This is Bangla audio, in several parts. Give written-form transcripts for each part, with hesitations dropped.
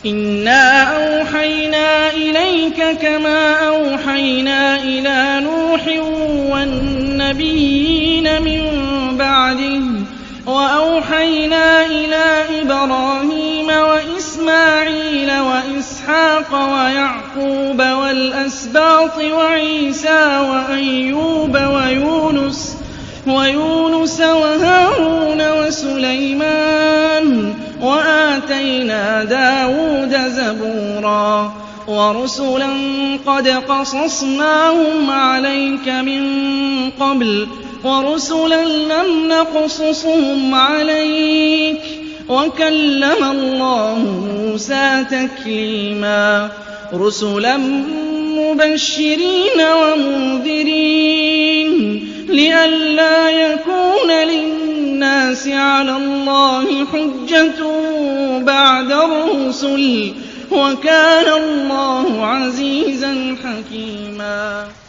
إِنَّا أَوْحَيْنَا إِلَيْكَ كَمَا أَوْحَيْنَا إِلَىٰ نُوحٍ وَالنَّبِيِّينَ مِن بَعْدِهِ وَأَوْحَيْنَا إِلَىٰ إِبْرَاهِيمَ وَإِسْمَاعِيلَ وَإِسْحَاقَ وَيَعْقُوبَ وَالْأَسْبَاطِ وَعِيسَىٰ وَأَيُّوبَ وَيُونُسَ وَهَارُونَ وَسُلَيْمَانَ وَآتَيْنَا دَاوُودَ زَبُورًا وَرُسُلًا قَدْ قَصَصْنَاهُمْ عَلَيْكَ مِن قَبْلُ وَرُسُلًا لَّمْ نَقْصُصْهُمْ عَلَيْكَ وَكَلَّمَ اللَّهُ مُوسَىٰ تَكْلِيمًا رُسُلًا مُّبَشِّرِينَ وَمُنذِرِينَ لِئَلَّا يَكُونَ لِلنَّاسِ عَلَى اللَّهِ حُجَّةٌ بَعْدَ الرُّسُلِ وَكَانَ اللَّهُ عَزِيزًا حَكِيمًا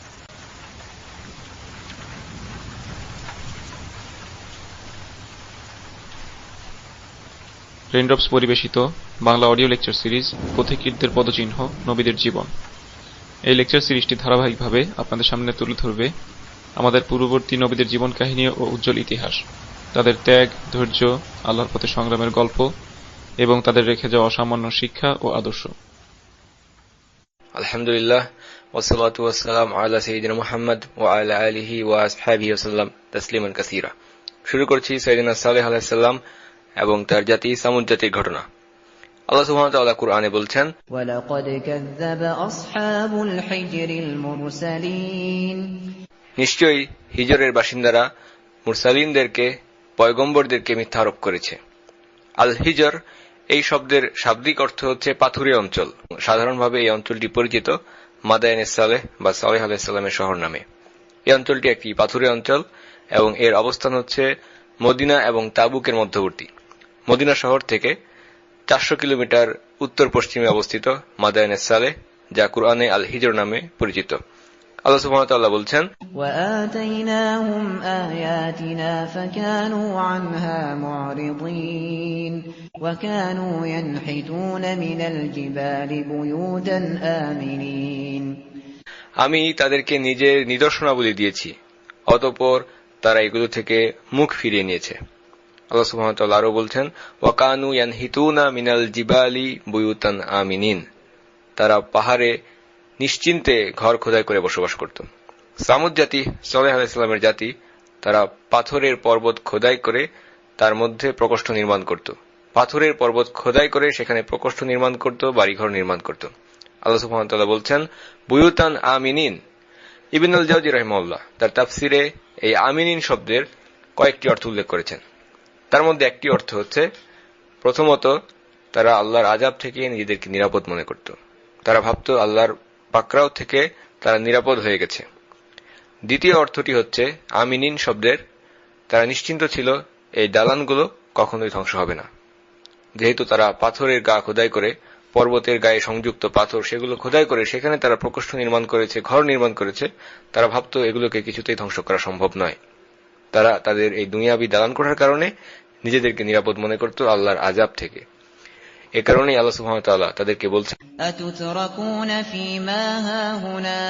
রেইনড্রপস পরিবেশিত বাংলা অডিও লেকচার সিরিজ পথিকৃতদের পদচিহ্ন নবীদের জীবন। এই লেকচার সিরিজটি ধারাবাহিকভাবে আপনাদের সামনে তুলে ধরবে আমাদের পূর্ববর্তী নবীদের জীবন কাহিনী ও উজ্জ্বল ইতিহাস, তাদের ত্যাগ, ধৈর্য, আল্লাহর পথে সংগ্রামের গল্প এবং তাদের রেখে যাওয়া অসামান্য শিক্ষা ও আদর্শ। আলহামদুলিল্লাহ ওয়াসসালাতু ওয়াসসালামু আলা সাইয়্যিদিনা মুহাম্মদ ওয়া আলা আলিহি ওয়া আসহাবিহি ওয়াসাল্লাম তাসলিমান কাসীরা। শুরু করছি সাইয়্যিদিনা সালেহ আলাইহিস সালাম এবং তার জাতি সামুদ জাতির ঘটনা। আল্লাহ সুবহানাহু ওয়া তাআলা কুরআনে বলছেন, ওয়ালাকাদ কাযযাবা আসহাবুল হিজরিল মুরসালিন, নিশ্চয়ই হিজরের বাসিন্দারা মুরসালিনদেরকে, পয়গম্বরদেরকে মিথ্যা আরোপ করেছে। আল হিজর এই শব্দের শাব্দিক অর্থ হচ্ছে পাথুরে অঞ্চল। সাধারণভাবে এই অঞ্চলটি পরিচিত মাদায়েনে সালেহ বা সালেহ আলাইহিস সালামের শহর নামে। এই অঞ্চলটি একটি পাথুরে অঞ্চল এবং এর অবস্থান হচ্ছে মদিনা এবং তাবুকের মধ্যবর্তী। মদিনা শহর থেকে 400 কিলোমিটার উত্তর পশ্চিমে অবস্থিত মাদায়েনে সালেহ, যা কুরআনে আল হিজর নামে পরিচিত। আল্লাহ সুবহানাহু ওয়া তাআলা বলছেন, وَآتَيْنَاهُمْ آيَاتِنَا فَكَانُوا عَنْهَا مُعْرِضِينَ وَكَانُوا يَنْحِتُونَ مِنَ الْجِبَالِ بُيُوتًا آمِنِينَ, আমি তাদেরকে নিজের নিদর্শনাবলী দিয়েছি, অতঃপর তারা এগুলো থেকে মুখ ফিরিয়ে নিয়েছে। আল্লাহ সুবহানাহু ওয়া তাআলা আরো বলছেন, ওয়াকানু ইয়ানহিতুনা মিনাল জিবালি বুয়ুতান আমিনিন, তারা পাহাড়ে নিশ্চিন্তে ঘর খোদাই করে বসবাস করত। সামুদ জাতি, সালেহ আলাইহিস সালামের জাতি, তারা পাথরের পর্বত খোদাই করে তার মধ্যে প্রকোষ্ঠ নির্মাণ করত। পাথরের পর্বত খোদাই করে সেখানে প্রকোষ্ঠ নির্মাণ করত, বাড়িঘর নির্মাণ করত। আল্লাহ সুবহানাহু ওয়া তাআলা বলছেন, বুয়ুতান আমিনিন। ইবনে আল জাওজি রাহিমাহুল্লাহ তার তাফসিরে এই আমিনিন শব্দের কয়েকটি অর্থ উল্লেখ করেছেন। তার মধ্যে একটি অর্থ হচ্ছে, প্রথমত তারা আল্লাহর আযাব থেকে নিজেদেরকে নিরাপদ মনে করত। তারা ভাবত আল্লাহর পাকড়াও থেকে তারা নিরাপদ হয়ে গেছে। দ্বিতীয় অর্থটি হচ্ছে, আমিনিন শব্দের তারা নিশ্চিন্ত ছিল এই দালানগুলো কখনোই ধ্বংস হবে না। যেহেতু তারা পাথরের গা খোদাই করে, পর্বতের গায়ে সংযুক্ত পাথর সেগুলো খোদাই করে সেখানে তারা প্রকোষ্ঠ নির্মাণ করেছে, ঘর নির্মাণ করেছে, তারা ভাবত এগুলোকে কিছুতেই ধ্বংস করা সম্ভব নয়। তারা তাদের এই দুনিয়াবি দালান কোঠার কারণে নিজেদেরকে নিরাপদ মনে করত আল্লাহর আযাব থেকে। এ কারণেই আল্লাহ সুবহানাহু ওয়া তাআলা তাদেরকে বলছেন, আতুতরাকুনা ফীমা হাহুনা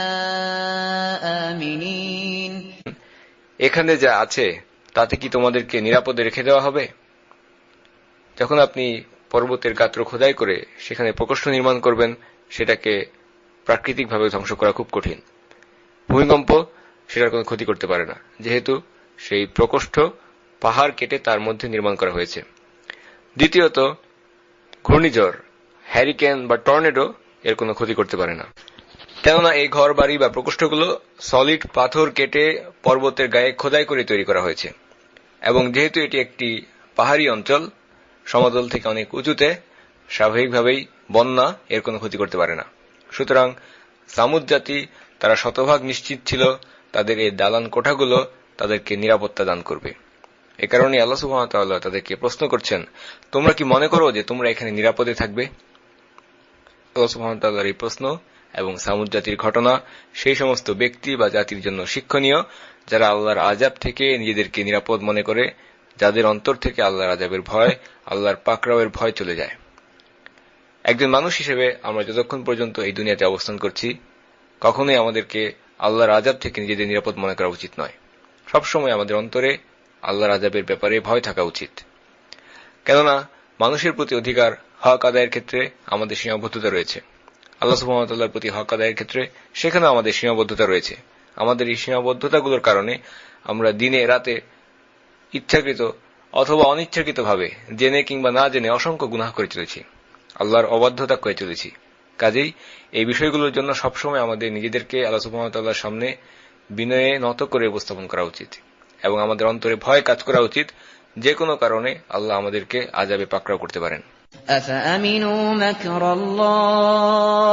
আমিনিন, এখানে যা আছে তাতে কি তোমাদেরকে নিরাপদে রেখে দেওয়া হবে? যখন আপনি পর্বতের গাত্র খোদাই করে সেখানে প্রকোষ্ঠ নির্মাণ করবেন, সেটাকে প্রাকৃতিকভাবে ধ্বংস করা খুব কঠিন। ভূমিকম্প সেটার কোনো ক্ষতি করতে পারে না, যেহেতু সেই প্রকোষ্ঠ পাহাড় কেটে তার মধ্যে নির্মাণ করা হয়েছে। দ্বিতীয়ত, ঘূর্ণিঝড়, হ্যারিকেন বা টর্নেডো এর কোনো ক্ষতি করতে পারে না, কেননা এই ঘর বাড়ি বা প্রকোষ্ঠগুলো সলিড পাথর কেটে পর্বতের গায়ে খোদাই করে তৈরি করা হয়েছে। এবং যেহেতু এটি একটি পাহাড়ি অঞ্চল, সমতল থেকে অনেক উঁচুতে, স্বাভাবিকভাবেই বন্যা এর কোনো ক্ষতি করতে পারে না। সুতরাং সামুদ জাতি তারা শতভাগ নিশ্চিত ছিল তাদের এই দালান কোঠাগুলো তাদেরকে নিরাপত্তা দান করবে। এ কারণে আল্লাহ সুবহানাহু ওয়া তাআলা তাদেরকে প্রশ্ন করছেন, তোমরা কি মনে করো যে তোমরা এখানে নিরাপদে থাকবে? আল্লাহ সুবহানাহু ওয়া তাআলার এই প্রশ্ন এবং সামুদ জাতির ঘটনা সেই সমস্ত ব্যক্তি বা জাতির জন্য শিক্ষণীয় যারা আল্লাহর আযাব থেকে নিজেদেরকে নিরাপদ মনে করে, যাদের অন্তর থেকে আল্লাহর আযাবের ভয়, আল্লাহর পাকড়াওয়ের ভয় চলে যায়। একজন মানুষ হিসেবে আমরা যতক্ষণ পর্যন্ত এই দুনিয়াতে অবস্থান করছি, কখনোই আমাদেরকে আল্লাহর আযাব থেকে নিজেদের নিরাপদ মনে করা উচিত নয়। সবসময় আমাদের অন্তরে আল্লাহর আযাবের ব্যাপারে ভয় থাকা উচিত। কেননা মানুষের প্রতি অধিকার হক আদায়ের ক্ষেত্রে আমাদের সীমাবদ্ধতা রয়েছে। আল্লাহ সুবহানাহু ওয়া তাআলার প্রতি হক আদায়ের ক্ষেত্রে সেখানেও আমাদের সীমাবদ্ধতা রয়েছে। আমাদের এই সীমাবদ্ধতাগুলোর কারণে আমরা দিনে রাতে ইচ্ছাকৃত অথবা অনিচ্ছাকৃতভাবে জেনে কিংবা না জেনে অসংখ্য গুনাহ করে চলেছি, আল্লাহর অবাধ্যতা করে চলেছি। কাজেই এই বিষয়গুলোর জন্য সবসময় আমাদের নিজেদেরকে আল্লাহ সুবহানাহু ওয়া তাআলার সামনে বিনয়ে নত করে উপস্থাপন করা উচিত এবং আমাদের অন্তরে ভয় কাজ করা উচিত যে কোনো কারণে আল্লাহ আমাদেরকে আযাবে পাকড়াও করতে পারেন। أفأمنوا مكر الله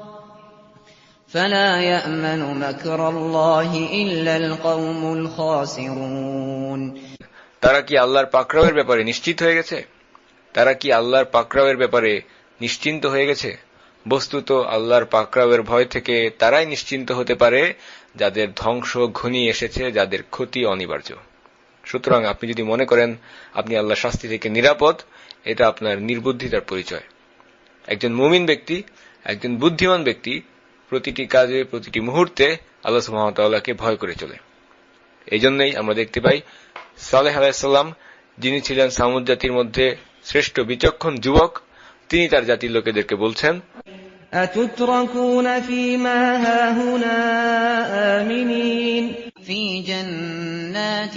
فلا يأمن مكر الله إلا القوم الخاسرون। তারা কি আল্লাহর পাকড়াওয়ের ব্যাপারে নিশ্চিত হয়ে গেছে? তারা কি আল্লাহর পাকড়াওয়ের ব্যাপারে নিশ্চিন্ত হয়ে গেছে? বস্তুত আল্লাহর পাকড়াওয়ের ভয় থেকে তারাই নিশ্চিন্ত হতে পারে যাদের ধ্বংস ঘনিয়ে এসেছে, যাদের ক্ষতি অনিবার্য। সুতরাং আপনি যদি মনে করেন আপনি আল্লাহর শাস্তি থেকে নিরাপদ, এটা আপনার নির্বুদ্ধিতার পরিচয়। একজন মুমিন ব্যক্তি, একজন বুদ্ধিমান ব্যক্তি প্রতিটি কাজে, প্রতিটি মুহূর্তে আল্লাহ সুবহানাহু ওয়া তাআলাকে ভয় করে চলে। এই জন্যই আমরা দেখতে পাই সালেহ আলাইহিস সালাম, যিনি ছিলেন সামুদ জাতির মধ্যে শ্রেষ্ঠ বিচক্ষণ যুবক, তিনি তার জাতির লোকেদেরকে বলছেন, أتتركون فيما هاهنا آمنين في جنات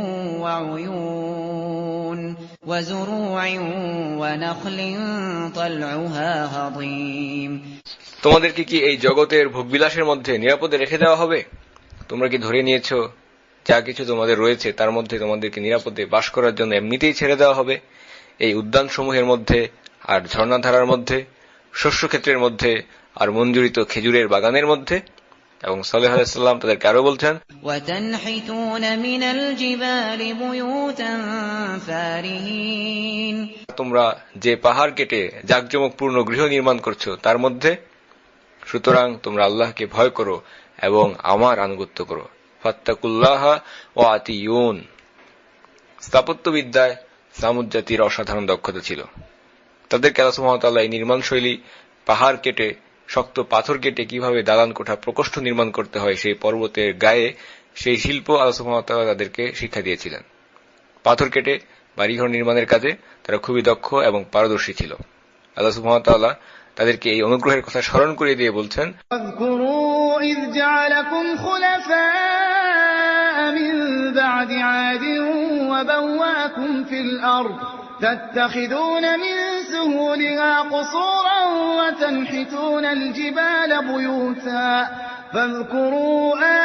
وعيون وزروع ونخل طلعها هضيم। তোমাদেরকে কি এই জগতের ভোগবিলাসের মধ্যে নিরাপদে রেখে দেওয়া হবে? তোমরা কি ধরে নিয়েছ যা কিছু তোমাদের রয়েছে তার মধ্যে তোমাদেরকে নিরাপদে বাস করার জন্য এমনিতেই ছেড়ে দেওয়া হবে? এই উদ্যানসমূহের মধ্যে আর ঝর্ণাধারার মধ্যে, শস্যক্ষেত্রের মধ্যে আর মঞ্জুরিত খেজুরের বাগানের মধ্যে। এবং সালেহ আলাইহিস সালাম তাদেরকে আরো বলছেন, وَتَنْحِتُونَ مِنَ الْجِبَالِ بُيُوتًا فَارِهِينَ। তোমরা যে পাহাড় কেটে জাঁকজমকপূর্ণ গৃহ নির্মাণ করছো তার মধ্যে। সুতরাং তোমরা আল্লাহকে ভয় করো এবং আমার আনুগত্য করো। ফাত্তাকুল্লাহা ওয়া আতিউন। স্থাপত্যবিদ্যায় সামুদ জাতির অসাধারণ দক্ষতা ছিল। তাদেরকে আল্লাহ সুবহানাহু ওয়া তাআলা এই নির্মাণ শৈলী, পাহাড় কেটে, শক্ত পাথর কেটে কিভাবে দালান কোঠা, প্রকোষ্ঠ নির্মাণ করতে হয় সেই পর্বতের গায়ে, সেই শিল্প আল্লাহ সুবহানাহু ওয়া তাআলা তাদেরকে শিক্ষা দিয়েছিলেন। পাথর কেটে বাড়িঘর নির্মাণের কাজে তারা খুবই দক্ষ এবং পারদর্শী ছিল। আল্লাহ সুবহানাহু ওয়া তাআলা তাদেরকে এই অনুগ্রহের কথা স্মরণ করিয়ে দিয়ে বলছেন, واذكروا إذ جعلكم خلفاء من بعد عاد وبوأكم في الأرض تتخذون من سهولها قصورا وتنحتون الجبال بيوتا فاذكروا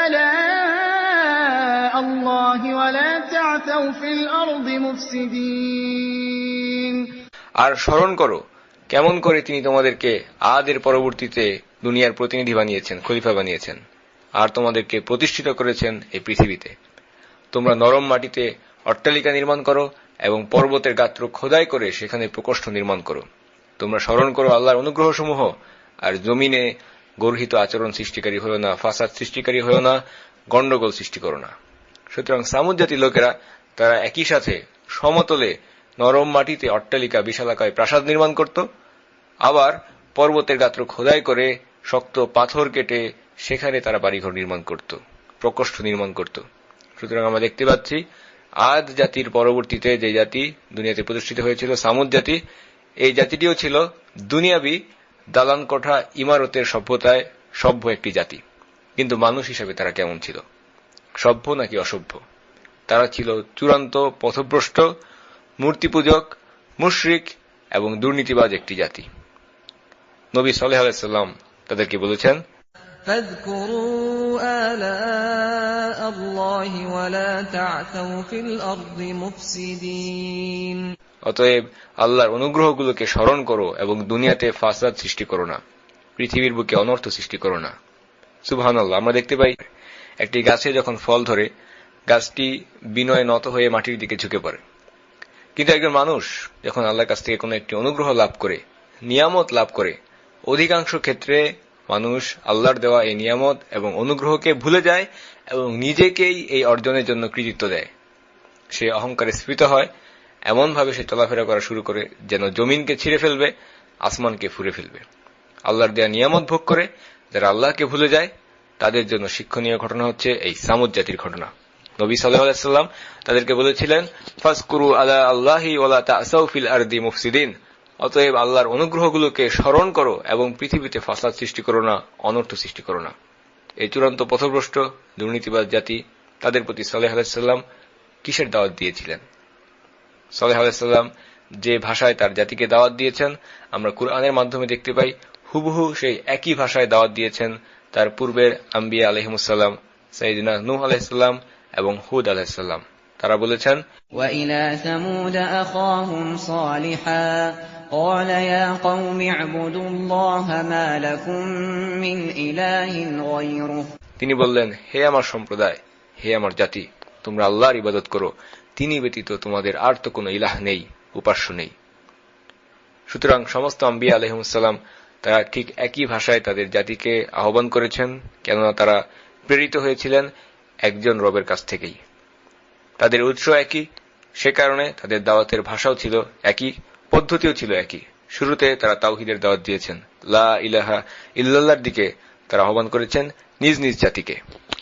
آلاء الله ولا تعثوا في الأرض مفسدين। আর স্মরণ করো কেমন করে তিনি তোমাদেরকে আদের পরবর্তীতে দুনিয়ার প্রতিনিধি বানিয়েছেন, খলিফা বানিয়েছেন, আর তোমাদেরকে প্রতিষ্ঠিত করেছেন এই পৃথিবীতে। তোমরা নরম মাটিতে অট্টালিকা নির্মাণ করো এবং পর্বতের গাত্র খোদাই করে সেখানে প্রকোষ্ঠ নির্মাণ করো। তোমরা স্মরণ করো আল্লাহর অনুগ্রহসমূহ, আর জমিনে গর্হিত আচরণ সৃষ্টিকারী হয়েও না, ফাসাদ সৃষ্টিকারী হয়েও না, গন্ডগোল সৃষ্টি করো না। সুতরাং সামুদ জাতির লোকেরা তারা একই সাথে সমতলে নরম মাটিতে অট্টালিকা, বিশালাকায় প্রাসাদ নির্মাণ করত, আবার পর্বতের গাত্র খোদাই করে শক্ত পাথর কেটে সেখানে তারা বাড়িঘর নির্মাণ করত, প্রকোষ্ঠ নির্মাণ করত। সুতরাং আমরা দেখতে পাচ্ছি আদ জাতির পরবর্তীতে যে জাতি দুনিয়াতে প্রতিষ্ঠিত হয়েছিল, সামুদ জাতি, এই জাতিটিও ছিল দুনিয়াবি দালান কোঠা ইমারতের সভ্যতায় সভ্য একটি জাতি। কিন্তু মানুষ হিসেবে তারা কেমন ছিল? সভ্য নাকি অসভ্য? তারা ছিল চূড়ান্ত পথভ্রষ্ট, মূর্তিপূজক, মুশরিক এবং দুর্নীতিবাজ একটি জাতি। নবী সালেহ আলাইহিস সালাম তাদেরকে বলেছেন, فاذكروا آلاء الله ولا تعثوا في الأرض مفسدين। অতএব আল্লাহর অনুগ্রহগুলোকে স্মরণ করো এবং দুনিয়াতে ফাসাদ সৃষ্টি করো না, পৃথিবীর বুকে অনর্থ সৃষ্টি করো না। সুবহানাল্লাহ। আমরা দেখতে পাই একটি গাছে যখন ফল ধরে, গাছটি বিনয়ে নত হয়ে মাটির দিকে ঝুঁকে পড়ে। কিন্তু একজন মানুষ যখন আল্লাহর কাছ থেকে কোনো একটি অনুগ্রহ লাভ করে, নিয়ামত লাভ করে, অধিকাংশ ক্ষেত্রে মানুষ আল্লাহর দেওয়া এই নিয়ামত এবং অনুগ্রহকে ভুলে যায় এবং নিজেকেই এই অর্জনের জন্য কৃতিত্ব দেয়। সে অহংকারে স্ফীত হয়, এমনভাবে সে চলাফেরা করা শুরু করে যেন জমিনকে ছিঁড়ে ফেলবে, আসমানকে ফুঁড়ে ফেলবে। আল্লাহর দেয়া নিয়ামত ভোগ করে যারা আল্লাহকে ভুলে যায় তাদের জন্য শিক্ষণীয় ঘটনা হচ্ছে এই সামুদ জাতির ঘটনা। নবী সাল্লাল্লাহু আলাইহি ওয়াসাল্লাম তাদেরকে বলেছিলেন, ফাজকুরু আলা আল্লাহি ওয়ালা তাসাউ ফিল আরদি মুফসিদিন, অতএব আল্লাহর অনুগ্রহগুলোকে স্মরণ করো এবং পৃথিবীতে ফাসাদ সৃষ্টি করো না, অনর্থ সৃষ্টি করো না। এই চূড়ান্ত পথভ্রষ্ট দুর্নীতিবাজ জাতি, তাদের প্রতি সালেহ আলাইহিস সালাম কিসের দাওয়াত দিয়েছিলেন? সালেহ আলাইহিস সালাম যে ভাষায় তার জাতিকে দাওয়াত দিয়েছেন আমরা কুরআনের মাধ্যমে দেখতে পাই, হুবহু সেই একই ভাষায় দাওয়াত দিয়েছেন তার পূর্বের আম্বিয়া আলাইহিমুস সালাম, সাইয়েদনা নূহ আলাইহিস সালাম এবং হুদ আলাইহিস সালাম। তারা বলেছেন, وَإِلَى ثَمُودَ أَخَاهُمْ صَالِحًا قَالَ يَا قَوْمِ اعْبُدُوا اللَّهَ مَا لَكُمْ مِنْ إِلَٰهٍ غَيْرُهُ। তিনি বললেন, হে আমার সম্প্রদায়, হে আমার জাতি, তোমরা আল্লাহর ইবাদত করো, তিনি ব্যতীত তোমাদের আর তো কোনো ইলাহ নেই, উপাস্য নেই। সুতরাং সমস্ত আম্বিয়া আলাইহিমুস সালাম তারা ঠিক একই ভাষায় তাদের জাতিকে আহ্বান করেছেন, কেননা তারা প্রেরিত হয়েছিলেন একজন রবের কাছ থেকেই। তাদের উৎস একই, সে কারণে তাদের দাওয়াতের ভাষাও ছিল একই, পদ্ধতিও ছিল একই। শুরুতে তারা তাওহীদের দাওয়াত দিয়েছেন, লা ইলাহা ইল্লাল্লাহর দিকে তারা আহ্বান করেছেন নিজ নিজ জাতিকে।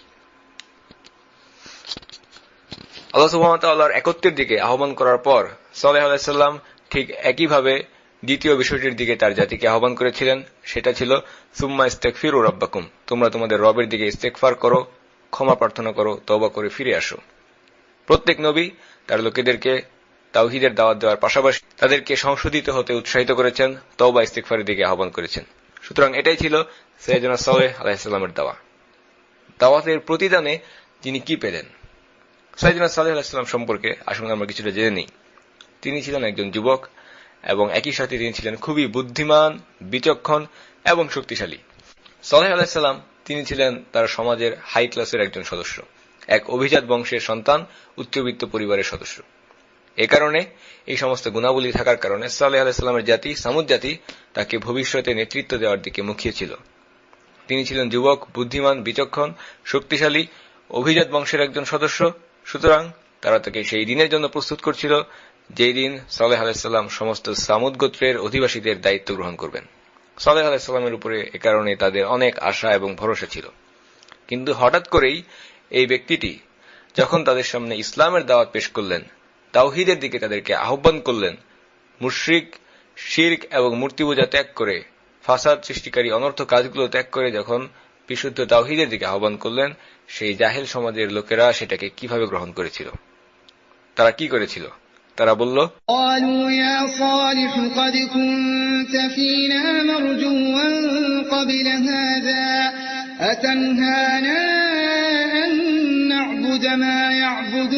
আল্লাহ সুবহানাহু ওয়া তাআলার একত্বের দিকে আহ্বান করার পর সালেহ আলাইহিস সালাম ঠিক একইভাবে দ্বিতীয় বিষয়টির দিকে তার জাতিকে আহ্বান করেছিলেন, সেটা ছিল সুম্মা ইস্তাগফিরু রাব্বাকুম, তোমরা তোমাদের রবের দিকে ইস্তেগফার করো, ক্ষমা প্রার্থনা করো, তওবা করে ফিরে আসো। প্রত্যেক নবী তার লোকেদেরকে তাওহীদের দাওয়াত দেওয়ার পাশাপাশি তাদেরকে সংশোধিত হতে উৎসাহিত করেছেন, তওবা ইস্তেগফারের দিকে আহ্বান করেছেন। সুতরাং এটাই ছিল সাইয়েদনা সালেহ আলাইহিস সালামের দাওয়াতের প্রতিদানে তিনি কি পেলেন? সাইয়েদনা সালেহ আলাইহিস সালাম সম্পর্কে আসুন আমরা কিছুটা জেনে নিই। তিনি ছিলেন একজন যুবক এবং একই সাথে তিনি ছিলেন খুবই বুদ্ধিমান, বিচক্ষণ এবং শক্তিশালী। সালেহ আলাইহিস সালাম তিনি ছিলেন তার সমাজের হাই ক্লাসের একজন সদস্য, এক অভিজাত বংশের সন্তান, উচ্চবিত্ত পরিবারের সদস্য। এ কারণে এই সমস্ত গুণাবলী থাকার কারণে সালেহ আলাইহিস সালামের জাতি, সামুদ জাতি, তাকে ভবিষ্যতে নেতৃত্ব দেওয়ার দিকে মুখিয়েছিল। তিনি ছিলেন যুবক, বুদ্ধিমান, বিচক্ষণ, শক্তিশালী, অভিজাত বংশের একজন সদস্য। সুতরাং তারা তাকে সেই দিনের জন্য প্রস্তুত করছিল যেই দিন সালেহ আলাইহিস সালাম সমস্ত সামুদ গোত্রের অধিবাসীদের দায়িত্ব গ্রহণ করবেন। সালেহ আলাইহিস সালামের উপরে এ কারণে তাদের অনেক আশা এবং ভরসা ছিল। কিন্তু হঠাৎ করেই এই ব্যক্তিটি যখন তাদের সামনে ইসলামের দাওয়াত পেশ করলেন, তাওহীদের দিকে তাদেরকে আহ্বান করলেন, মুশরিক, শিরক এবং মূর্তি পূজা ত্যাগ করে, ফাসাদ সৃষ্টিকারী অনর্থ কাজগুলো ত্যাগ করে যখন বিশুদ্ধ তাওহীদের দিকে আহ্বান করলেন, সেই জাহেল সমাজের লোকেরা সেটাকে কিভাবে গ্রহণ করেছিল? তারা কি করেছিল? তারা বলল, قالوا يا صالح قد كنت فينا مرجوا قبل هذا أتنهانا أن نعبد ما يعبد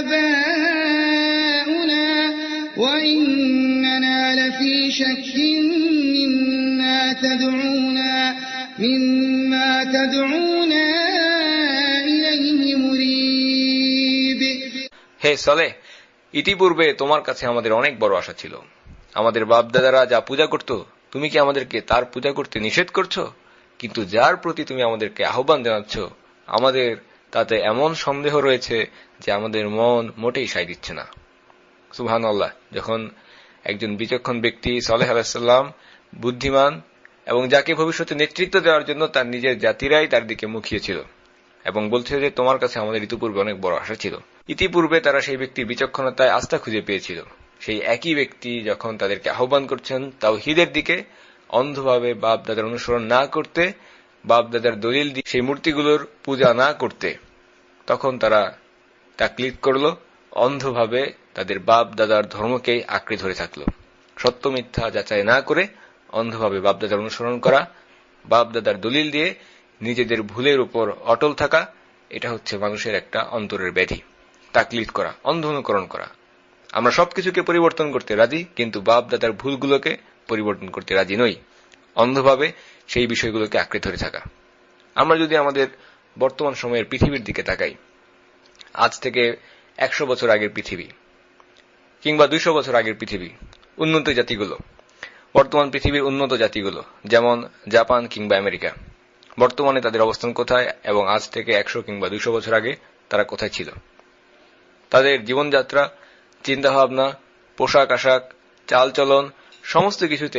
آباؤنا وإننا لفي شك مما تدعونا إليه مريب। হে সালেহ, ইতিপূর্বে তোমার কাছে আমাদের অনেক বড় আশা ছিল। আমাদের বাপদাদারা যা পূজা করত, তুমি কি আমাদেরকে তার পূজা করতে নিষেধ করছো? কিন্তু যার প্রতি তুমি আমাদেরকে আহ্বান জানাচ্ছ, আমাদের তাতে এমন সন্দেহ রয়েছে যে আমাদের মন মোটেই সায় দিচ্ছে না। সুবহানাল্লাহ। যখন একজন বিচক্ষণ ব্যক্তি, সালেহ আলাইহিস সালাম, বুদ্ধিমান এবং যাকে ভবিষ্যতে নেতৃত্ব দেওয়ার জন্য তার নিজের জাতিরাই তার দিকে মুখিয়েছিল এবং বলছে যে তোমার কাছে আমাদের ইতিপূর্বে অনেক বড় আশা ছিল। ইতিপূর্বে তারা সেই ব্যক্তির বিচক্ষণতায় আস্থা খুঁজে পেয়েছিল। সেই একই ব্যক্তি যখন তাদেরকে আহ্বান করছেন তাওহীদের দিকে, অন্ধভাবে বাপ দাদার অনুসরণ না করতে, বাপ দাদার দলিল দিয়ে সেই মূর্তিগুলোর পূজা না করতে, তখন তারা তাকলিদ করল, অন্ধভাবে তাদের বাপ দাদার ধর্মকেই আঁকড়ে ধরে থাকলো। সত্য মিথ্যা যাচাই না করে অন্ধভাবে বাপ দাদার অনুসরণ করা, বাপ দাদার দলিল দিয়ে নিজেদের ভুলের উপর অটল থাকা, এটা হচ্ছে মানুষের একটা অন্তরের ব্যাধি। তাকলিদ করা, অন্ধ অনুকরণ করা। আমরা সবকিছুকে পরিবর্তন করতে রাজি, কিন্তু বাপ দাদার ভুলগুলোকে পরিবর্তন করতে রাজি নই। অন্ধভাবে সেই বিষয়গুলোকে আঁকড়ে ধরে থাকা। আমরা যদি আমাদের বর্তমান সময়ের পৃথিবীর দিকে তাকাই, আজ থেকে 100 বছর আগের পৃথিবী কিংবা 200 বছর আগের পৃথিবী, উন্নত জাতিগুলো, বর্তমান পৃথিবীর উন্নত জাতিগুলো যেমন জাপান কিংবা আমেরিকা, বর্তমানে তাদের অবস্থান কোথায় এবং আজ থেকে 100 কিংবা 200 বছর আগে তারা কোথায় ছিল? তাদের জীবনযাত্রা, চিন্তাভাবনা, পোশাক আশাক, চালচলন, সমস্ত কিছুতে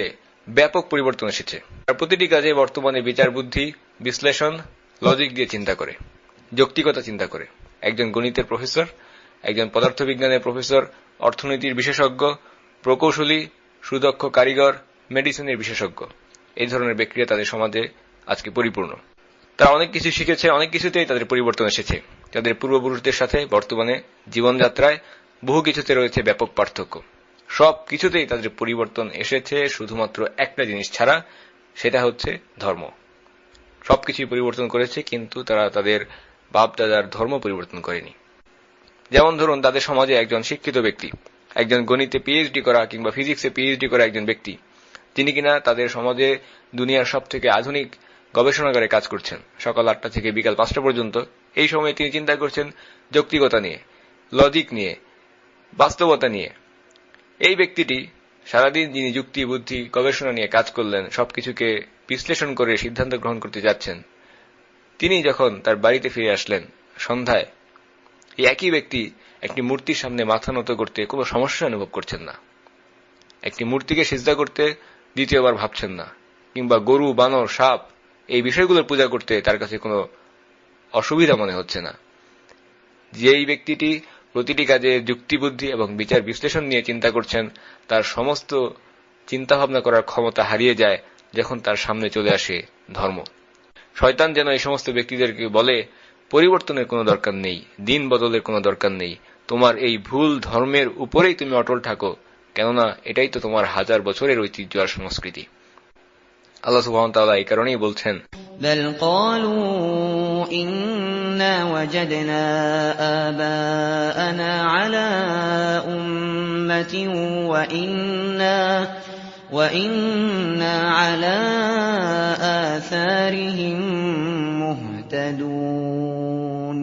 ব্যাপক পরিবর্তন এসেছে। আর প্রতিটি কাজে বর্তমানে বিচার বুদ্ধি, বিশ্লেষণ, লজিক দিয়ে চিন্তা করে, যৌক্তিকতা চিন্তা করে। একজন গণিতের প্রফেসর, একজন পদার্থবিজ্ঞানের প্রফেসর, অর্থনীতির বিশেষজ্ঞ, প্রকৌশলী, সুদক্ষ কারিগর, মেডিসিনের বিশেষজ্ঞ, এই ধরনের ব্যক্তিরা তাদের সমাজে আজকে পরিপূর্ণ। তারা অনেক কিছু শিখেছে, অনেক কিছুতেই তাদের পরিবর্তন এসেছে। তাদের পূর্বপুরুষদের সাথে বর্তমানে জীবনযাত্রায় বহু কিছুতে রয়েছে ব্যাপক পার্থক্য। সব কিছুতেই তাদের পরিবর্তন এসেছে, শুধুমাত্র একটা জিনিস ছাড়া, সেটা হচ্ছে ধর্ম। সবকিছুই পরিবর্তন করেছে, কিন্তু তারা তাদের বাপ দাদার ধর্ম পরিবর্তন করেনি। যেমন ধরুন, তাদের সমাজে একজন শিক্ষিত ব্যক্তি, একজন গণিতে পিএইচডি করা কিংবা ফিজিক্সে পিএইচডি করা একজন ব্যক্তি, যিনি কিনা তাদের সমাজে দুনিয়ার সব থেকে আধুনিক গবেষণাগারে কাজ করছেন, সকাল 8টা থেকে বিকাল 5টা পর্যন্ত। এই সময়ে তিনি চিন্তা করছেন যৌক্তিকতা নিয়ে, লজিক নিয়ে, বাস্তবতা নিয়ে। এই ব্যক্তিটি সারাদিন যিনি যুক্তি, বুদ্ধি, গবেষণা নিয়ে কাজ করলেন, সবকিছুকে বিশ্লেষণ করে সিদ্ধান্ত গ্রহণ করতে যাচ্ছেন, তিনি যখন তার বাড়িতে ফিরে আসলেন সন্ধ্যায়, এই একই ব্যক্তি একটি মূর্তির সামনে মাথা নত করতে কোনো সমস্যা অনুভব করছেন না, একটি মূর্তিকে সিজদা করতে দ্বিতীয়বার ভাবছেন না, কিংবা গরু, বানর, সাপ এই বিষয়গুলোর পূজা করতে তার কাছে কোনো অসুবিধা মনে হচ্ছে না। যেই ব্যক্তিটি প্রতিটি কাজে যুক্তিবুদ্ধি এবং বিচার বিশ্লেষণ নিয়ে চিন্তা করছেন, তার সমস্ত চিন্তাভাবনা করার ক্ষমতা হারিয়ে যায় যখন তার সামনে চলে আসে ধর্ম। শয়তান যেন এই সমস্ত ব্যক্তিদেরকে বলে, পরিবর্তনের কোনো দরকার নেই, দিন বদলের কোনো দরকার নেই, তোমার এই ভুল ধর্মের উপরেই তুমি অটল থাকো, কেননা এটাই তো তোমার হাজার বছরের ঐতিহ্য আর সংস্কৃতি। আল্লাহ সুবহানাহু ওয়া তাআলা এই কারণেই বলছেন, بل قالوا إنا وجدنا آباءنا على أمة وإنا على آثارهم مهتدون।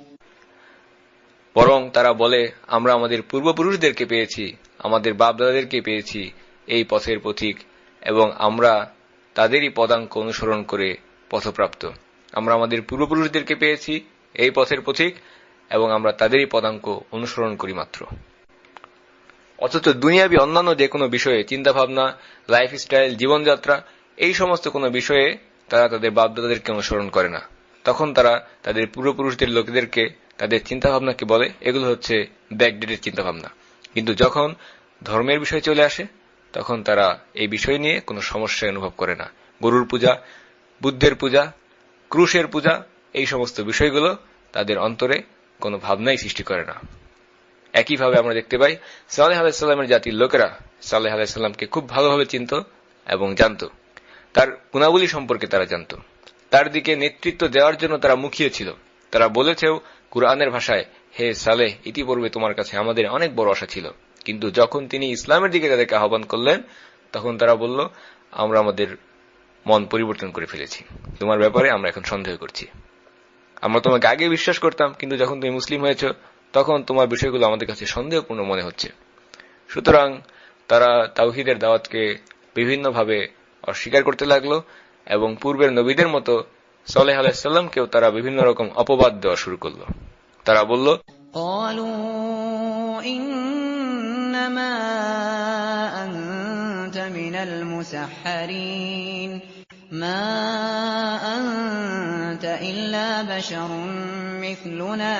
বরং তারা বলে, আমরা আমাদের পূর্বপুরুষদেরকে পেয়েছি, আমাদের বাপদাদাদেরকে পেয়েছি এই পথের পথিক, এবং আমরা তাদেরই পদাঙ্ক অনুসরণ করে পথপ্রাপ্ত। আমরা আমাদের পূর্বপুরুষদেরকে পেয়েছি এই পথের পথিক, এবং আমরা তাদেরই পদাঙ্ক অনুসরণ করি মাত্র। অথচ দুনিয়াবি অন্যান্য যে কোনো বিষয়ে, চিন্তাভাবনা, লাইফস্টাইল, জীবনযাত্রা, এই সমস্ত কোনো বিষয়ে তারা তাদের বাপদাদাদেরকে অনুসরণ করে না। তখন তারা তাদের পূর্বপুরুষদের লোকেদেরকে, তাদের চিন্তাভাবনাকে বলে এগুলো হচ্ছে ব্যাকডেটেড চিন্তাভাবনা। কিন্তু যখন ধর্মের বিষয় চলে আসে, তখন তারা এই বিষয় নিয়ে কোনো সমস্যা অনুভব করে না। গরুর পূজা, বুদ্ধের পূজা, ক্রুশের পূজা, এই সমস্ত বিষয়গুলো তাদের অন্তরে কোনো ভাবনাই সৃষ্টি করে না। একইভাবে আমরা দেখতে পাই, সালেহ আলাইহিস সালামের জাতির লোকেরা সালেহ আলাইহিস সালামকে খুব ভালোভাবে চিনত এবং জানত, তার গুণাবলী সম্পর্কে তারা জানত, তার দিকে নেতৃত্ব দেওয়ার জন্য তারা মুখিয়ে ছিল। তারা বলেছেও কুরআনের ভাষায়, হে সালেহ, ইতিপূর্বে তোমার কাছে আমাদের অনেক বড় আশা ছিল, কিন্তু যখন তিনি ইসলামের দিকে তাদেরকে আহ্বান করলেন, তখন তারা বলল, আমরা আমাদের মন পরিবর্তন করে ফেলেছি, তোমার ব্যাপারে আমরা এখন সন্দেহ করছি। আমরা তোমাকে আগে বিশ্বাস করতাম, কিন্তু যখন তুমি মুসলিম হয়েছ, তখন তোমার বিষয়গুলো আমাদের কাছে সন্দেহপূর্ণ মনে হচ্ছে। সুতরাং তারা তাওহীদের দাওয়াতকে বিভিন্নভাবে অস্বীকার করতে লাগলো, এবং পূর্বের নবীদের মতো সালেহ আলাইহিস সালামকেও তারা বিভিন্ন রকম অপবাদ দেওয়া শুরু করলো। তারা বলল, قالوا إنما أنت من المسحرين ما أنت إلا بشر مثلنا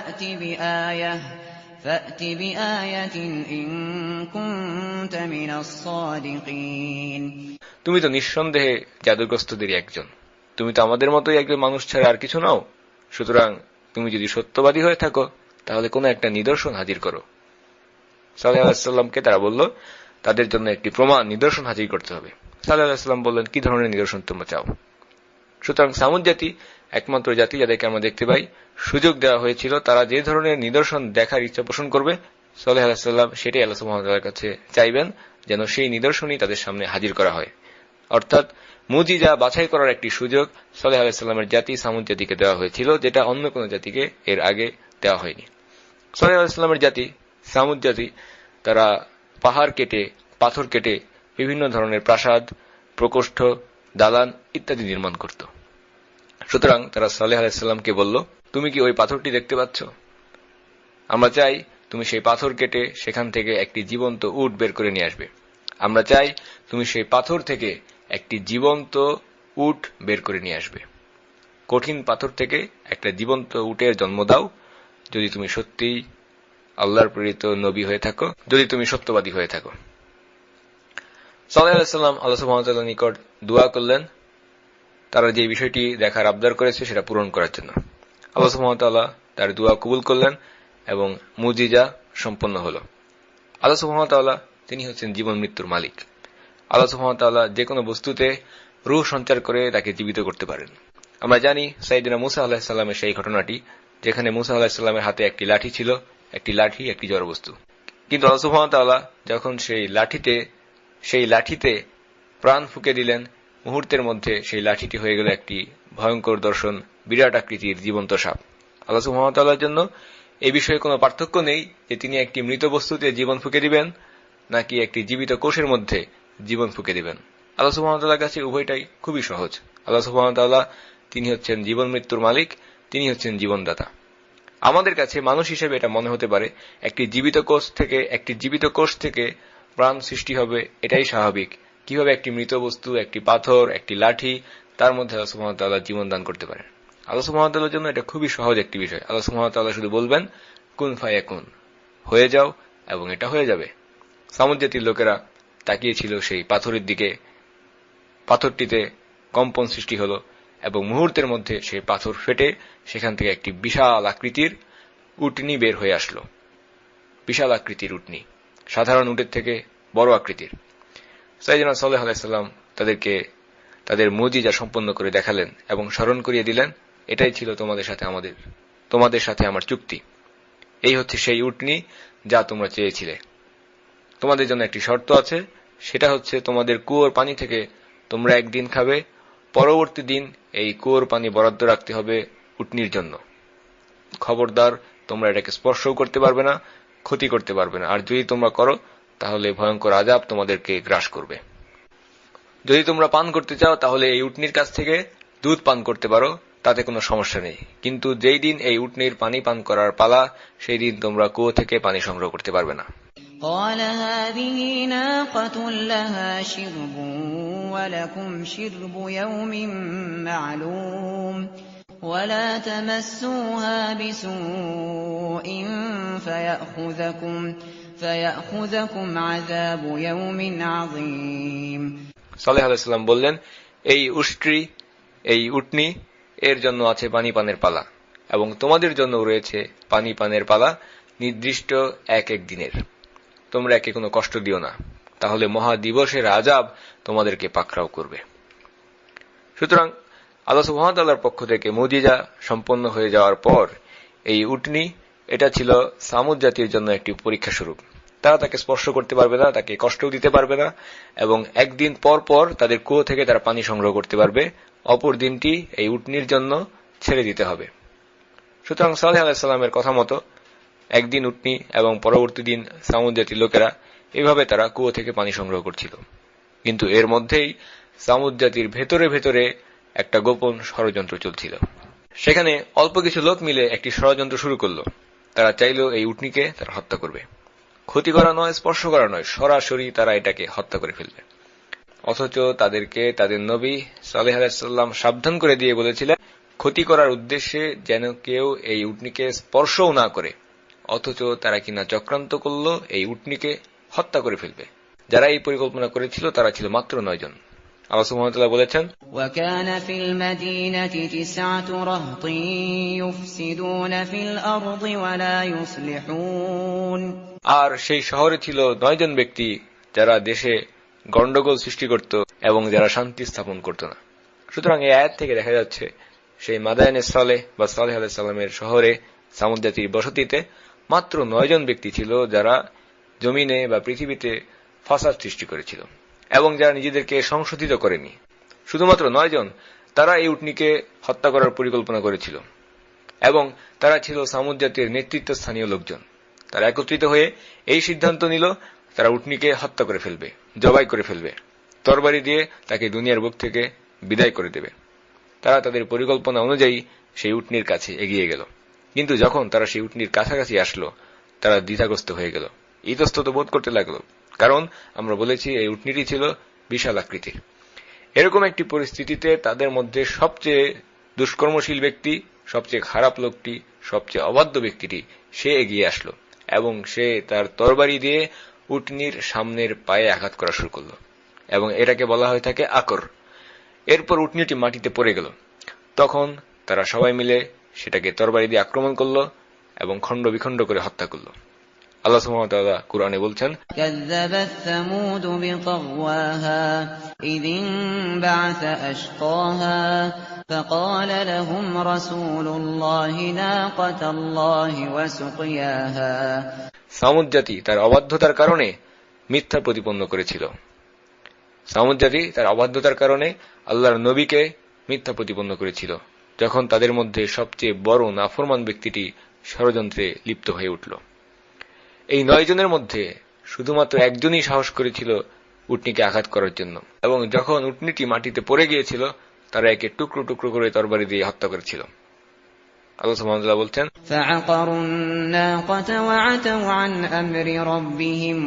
فأت بآية إن كنت من الصادقين। তুমি তো নিঃসন্দেহে জাদুগ্রস্তদেরই একজন, তুমি তো আমাদের মতোই একজন মানুষ ছাড়া আর কিছু নও। সুতরাং তুমি যদি সত্যবাদী হয়ে থাকো, তাহলে কোনো একটা নিদর্শন হাজির করো। সালেহ আলাইহিস সালামকে তারা বলল, তাদের জন্য একটি প্রমাণ, নিদর্শন হাজির করতে হবে। সালেহ আলাইহিস সালাম বললেন, কি ধরনের নিদর্শন তোমরা চাও? সুতরাং সামুদ জাতি একমাত্র জাতি যাদেরকে আমরা দেখতে পাই, সুযোগ দেওয়া হয়েছিল তারা যে ধরনের নিদর্শন দেখার ইচ্ছা পোষণ করবে, সালেহ আলাইহিস সালাম সেটাই আল্লাহ সুবহানাহু ওয়া তাআলার কাছে চাইবেন, যেন সেই নিদর্শনই তাদের সামনে হাজির করা হয়। অর্থাৎ মুজিজা বাছাই করার একটি সুযোগ সালেহ আলাইহিস সালামের জাতি সামুদ জাতিকে দেওয়া হয়েছিল, যেটা অন্য কোনো জাতিকে এর আগে দেওয়া হয়নি। সালেহ আলাইহিস সালামের জাতি, সামুদ জাতি, তারা পাহাড় কেটে, পাথর কেটে বিভিন্ন ধরনের প্রাসাদ, প্রকোষ্ঠ, দালান ইত্যাদি নির্মাণ করত। সুতরাং তারা সালেহ আলাইহিস সালামকে বলল, তুমি কি ওই পাথরটি দেখতে পাচ্ছ? আমরা চাই তুমি সেই পাথর কেটে সেখান থেকে একটি জীবন্ত উট বের করে নিয়ে আসবে। আমরা চাই তুমি সেই পাথর থেকে একটি জীবন্ত উট বের করে নিয়ে আসবে। কঠিন পাথর থেকে একটা জীবন্ত উটের জন্ম দাও, যদি তুমি সত্যিই আল্লাহর প্রেরিত নবী হয়ে থাকো, যদি তুমি সত্যবাদী হয়ে থাকো। সালেহ আলাইহিস সালাম আল্লাহ সুবহানাহু ওয়া তাআলার নিকট দোয়া করলেন তারা যে বিষয়টি দেখার আবদার করেছে সেটা পূরণ করার জন্য। আল্লাহ সুবহানাহু ওয়া তাআলা তার দোয়া কবুল করলেন এবং মুজিজা সম্পন্ন হল। আল্লাহ সুবহানাহু ওয়া তাআলা তিনি হচ্ছেন জীবন মৃত্যুর মালিক। আল্লাহ সুবহানাহু ওয়া তাআলা যে কোনো বস্তুতে রূহ সঞ্চার করে তাকে জীবিত করতে পারেন। আমরা জানি সাইয়েদনা মূসা আলাইহিস সালামের সেই ঘটনাটি, যেখানে মূসা আলাইহিস সালামের হাতে একটি লাঠি ছিল, একটি লাঠি একটি জড়বস্তু। কিন্তু আল্লাহ সুবহানাহু ওয়া তাআলা যখন সেই লাঠিতে প্রাণ ফুঁকে দিলেন, মুহূর্তের মধ্যে সেই লাঠিটি হয়ে গেল একটি ভয়ঙ্কর দর্শন, বিরাট আকৃতির জীবন্ত সাপ। আল্লাহ সুবহানাহু ওয়া তাআলার জন্য এই বিষয়ে কোনো পার্থক্য নেই যে তিনি একটি মৃত বস্তুতে জীবন ফুঁকে দিবেন নাকি একটি জীবিত কোষের মধ্যে জীবন ফুঁকে দিবেন। আল্লাহ সুবহানাহু ওয়া তাআলার কাছে উভয়টাই খুবই সহজ। আল্লাহ সুবহানাহু ওয়া তাআলা তিনি হচ্ছেন জীবন মৃত্যুর মালিক, তিনি হচ্ছেন জীবনদাতা। আমাদের কাছে মানুষ হিসেবে এটা মনে হতে পারে একটি জীবিত কোষ থেকে প্রাণ সৃষ্টি হবে, এটাই স্বাভাবিক। কিভাবে একটি মৃত বস্তু, একটি পাথর, একটি লাঠি, তার মধ্যে আল্লাহ সুবহানাহু ওয়া তাআলা জীবন দান করতে পারেন। আল্লাহ সুবহানাহু ওয়া তাআলার জন্য এটা খুবই সহজ একটি বিষয়। আল্লাহ সুবহানাহু ওয়া তাআলা শুধু বলবেন কুন ফায়াকুন, হয়ে যাও, এবং এটা হয়ে যাবে। সামুদ জাতির লোকেরা তাকিয়েছিল সেই পাথরের দিকে, পাথরটিতে কম্পন সৃষ্টি হল এবং মুহূর্তের মধ্যে সেই পাথর ফেটে সেখান থেকে একটি বিশাল আকৃতির উটনি বের হয়ে আসলো। বিশাল আকৃতির উটনি, সাধারণ উটের থেকে বড় আকৃতির। সাইয়েদনা সালেহ আলাইহিস সালাম তাদেরকে তাদের মুজিজা সম্পন্ন করে দেখালেন এবং স্মরণ করিয়ে দিলেন, এটাই ছিল তোমাদের সাথে আমার চুক্তি। এই হচ্ছে সেই উটনি যা তোমরা চেয়েছিলে। তোমাদের জন্য একটি শর্ত আছে, সেটা হচ্ছে তোমাদের কুয়োর পানি থেকে তোমরা একদিন খাবে, পরবর্তী দিন এই কুয়োর পানি বরাদ্দ রাখতে হবে উটনির জন্য। খবরদার তোমরা এটাকে স্পর্শও করতে পারবে না, ক্ষতি করতে পারবে না, আর যদি তোমরা করো তাহলে ভয়ঙ্কর আযাব তোমাদেরকে গ্রাস করবে। যদি তোমরা পান করতে চাও তাহলে এই উটনির কাছ থেকে দুধ পান করতে পারো, তাতে কোনো সমস্যা নেই, কিন্তু যেই দিন এই উটনির পানি পান করার পালা, সেই দিন তোমরা কুয়ো থেকে পানি সংগ্রহ করতে পারবে না। قال هذه ناقة لها شرب ولكم شرب يوم معلوم ولا تمسوها بسوء فيأخذكم عذاب يوم عظيم। সালেহ আলাইহিস সালাম বললেন, এই উটনি এর জন্য আছে পানি পানের পালা এবং তোমাদের জন্য রয়েছে পানি পানের পালা নির্দিষ্ট এক এক দিনের। তোমরা একে কোনো কষ্ট দিও না, তাহলে মহা দিবসের আযাব তোমাদেরকে পাকড়াও করবে। সুতরাং আল্লাহ সুবহানাহু ওয়া তাআলার পক্ষ থেকে মুজিজা সম্পন্ন হয়ে যাওয়ার পর এই উটনি, এটা ছিল সামুদ জাতির জন্য একটি পরীক্ষা স্বরূপ। তারা তাকে স্পর্শ করতে পারবে না, তাকে কষ্টও দিতে পারবে না, এবং একদিন পর পর তাদের কুয়ো থেকে তারা পানি সংগ্রহ করতে পারবে। অপর দিনটি এই উটনির জন্য ছেড়ে দিতে হবে। সুতরাং সালেহ আলাইহিস সালামের কথা মতো একদিন উটনি এবং পরবর্তী দিন সামুদ জাতির লোকেরা এভাবে তারা কুয়ো থেকে পানি সংগ্রহ করছিল। কিন্তু এর মধ্যেই সামুদ জাতির ভেতরে ভেতরে একটা গোপন ষড়যন্ত্র চলছিল। সেখানে অল্প কিছু লোক মিলে একটি ষড়যন্ত্র শুরু করল। তারা চাইল এই উটনিকে তারা হত্যা করবে, ক্ষতি করা নয়, স্পর্শ করা নয়, সরাসরি তারা এটাকে হত্যা করে ফেলবে। অথচ তাদেরকে তাদের নবী সালেহ আলাইহিস সালাম সাবধান করে দিয়ে বলেছিলেন ক্ষতি করার উদ্দেশ্যে যেন কেউ এই উটনিকে স্পর্শও না করে। অথচ তারা কিনা চক্রান্ত করল এই উটনিকে হত্যা করে ফেলবে। যারা এই পরিকল্পনা করেছিল তারা ছিল মাত্র 9 জন। আল্লাহ সুবহানাহু ওয়া তাআলা বলেছেন, وَكَانَ فِي الْمَدِينَةِ 9 رَهْطٍ يُفْسِدُونَ فِي الْأَرْضِ وَلَا يُصْلِحُونَ। আর সেই শহরে ছিল 9 জন ব্যক্তি যারা দেশে গন্ডগোল সৃষ্টি করত এবং যারা শান্তি স্থাপন করত না। সুতরাং এই আয়াত থেকে দেখা যাচ্ছে সেই মাদায়েনে সালেহ বা সালেহ আলাইহিস সালামের শহরে সামুদ জাতির বসতিতে মাত্র 9 জন ব্যক্তি ছিল যারা জমিনে বা পৃথিবীতে ফাসাদ সৃষ্টি করেছিল এবং যারা নিজেদেরকে সংশোধিত করেনি। শুধুমাত্র 9 জন, তারা এই উটনিকে হত্যা করার পরিকল্পনা করেছিল এবং তারা ছিল সামুদ জাতির নেতৃত্বস্থানীয় লোকজন। তারা একত্রিত হয়ে এই সিদ্ধান্ত নিল তারা উটনিকে হত্যা করে ফেলবে, জবাই করে ফেলবে, তরবারি দিয়ে তাকে দুনিয়ার বুক থেকে বিদায় করে দেবে। তারা তাদের পরিকল্পনা অনুযায়ী সেই উটনির কাছে এগিয়ে গেল। কিন্তু যখন তারা সেই উটনির কাছাকাছি আসলো, তারা দ্বিধাগ্রস্ত হয়ে গেল, ইতস্তত বোধ করতে লাগলো, কারণ আমরা বলেছি এই উটনীটি ছিল বিশাল আকৃতির। এরকম একটি পরিস্থিতিতে তাদের মধ্যে সবচেয়ে দুষ্কর্মশীল ব্যক্তি, সবচেয়ে খারাপ লোকটি, সবচেয়ে অবাধ্য ব্যক্তিটি সে এগিয়ে আসলো এবং সে তার তরবারি দিয়ে উটনীর সামনের পায়ে আঘাত করা শুরু করল এবং এটাকে বলা হয়ে থাকে আকর। এরপর উটনীটি মাটিতে পড়ে গেল। তখন তারা সবাই মিলে সেটাকে তরবারি দিয়ে আক্রমণ করল এবং খণ্ড বিখণ্ড করে হত্যা করল। আল্লাহ সুবহানাহু ওয়া তাআলা কুরআনে বলছেন, كذبت ثمود بطغواها إذ انبعث أشقاها فقال لهم رسول الله ناقة الله وسقياها। সামুদ জাতি তার অবাধ্যতার কারণে মিথ্যা প্রতিপন্ন করেছিল। সামুদ জাতি তার অবাধ্যতার কারণে আল্লাহর নবীকে মিথ্যা প্রতিপন্ন করেছিল, যখন তাদের মধ্যে সবচেয়ে বড় নাফরমান ব্যক্তিটি ষড়যন্ত্রে লিপ্ত হয়ে উঠল। এই 9 জনের মধ্যে শুধুমাত্র একজনই সাহস করেছিল উটনীকে আঘাত করার জন্য, এবং যখন উটনীটি মাটিতে পড়ে গিয়েছিল তারা একে টুকরো টুকরো করে তরবারি দিয়ে হত্যা করেছিল। আল্লাহ সুবহানাহু ওয়া তাআলা বলছেন, فعقروا الناقة وعتوا عن أمر ربهم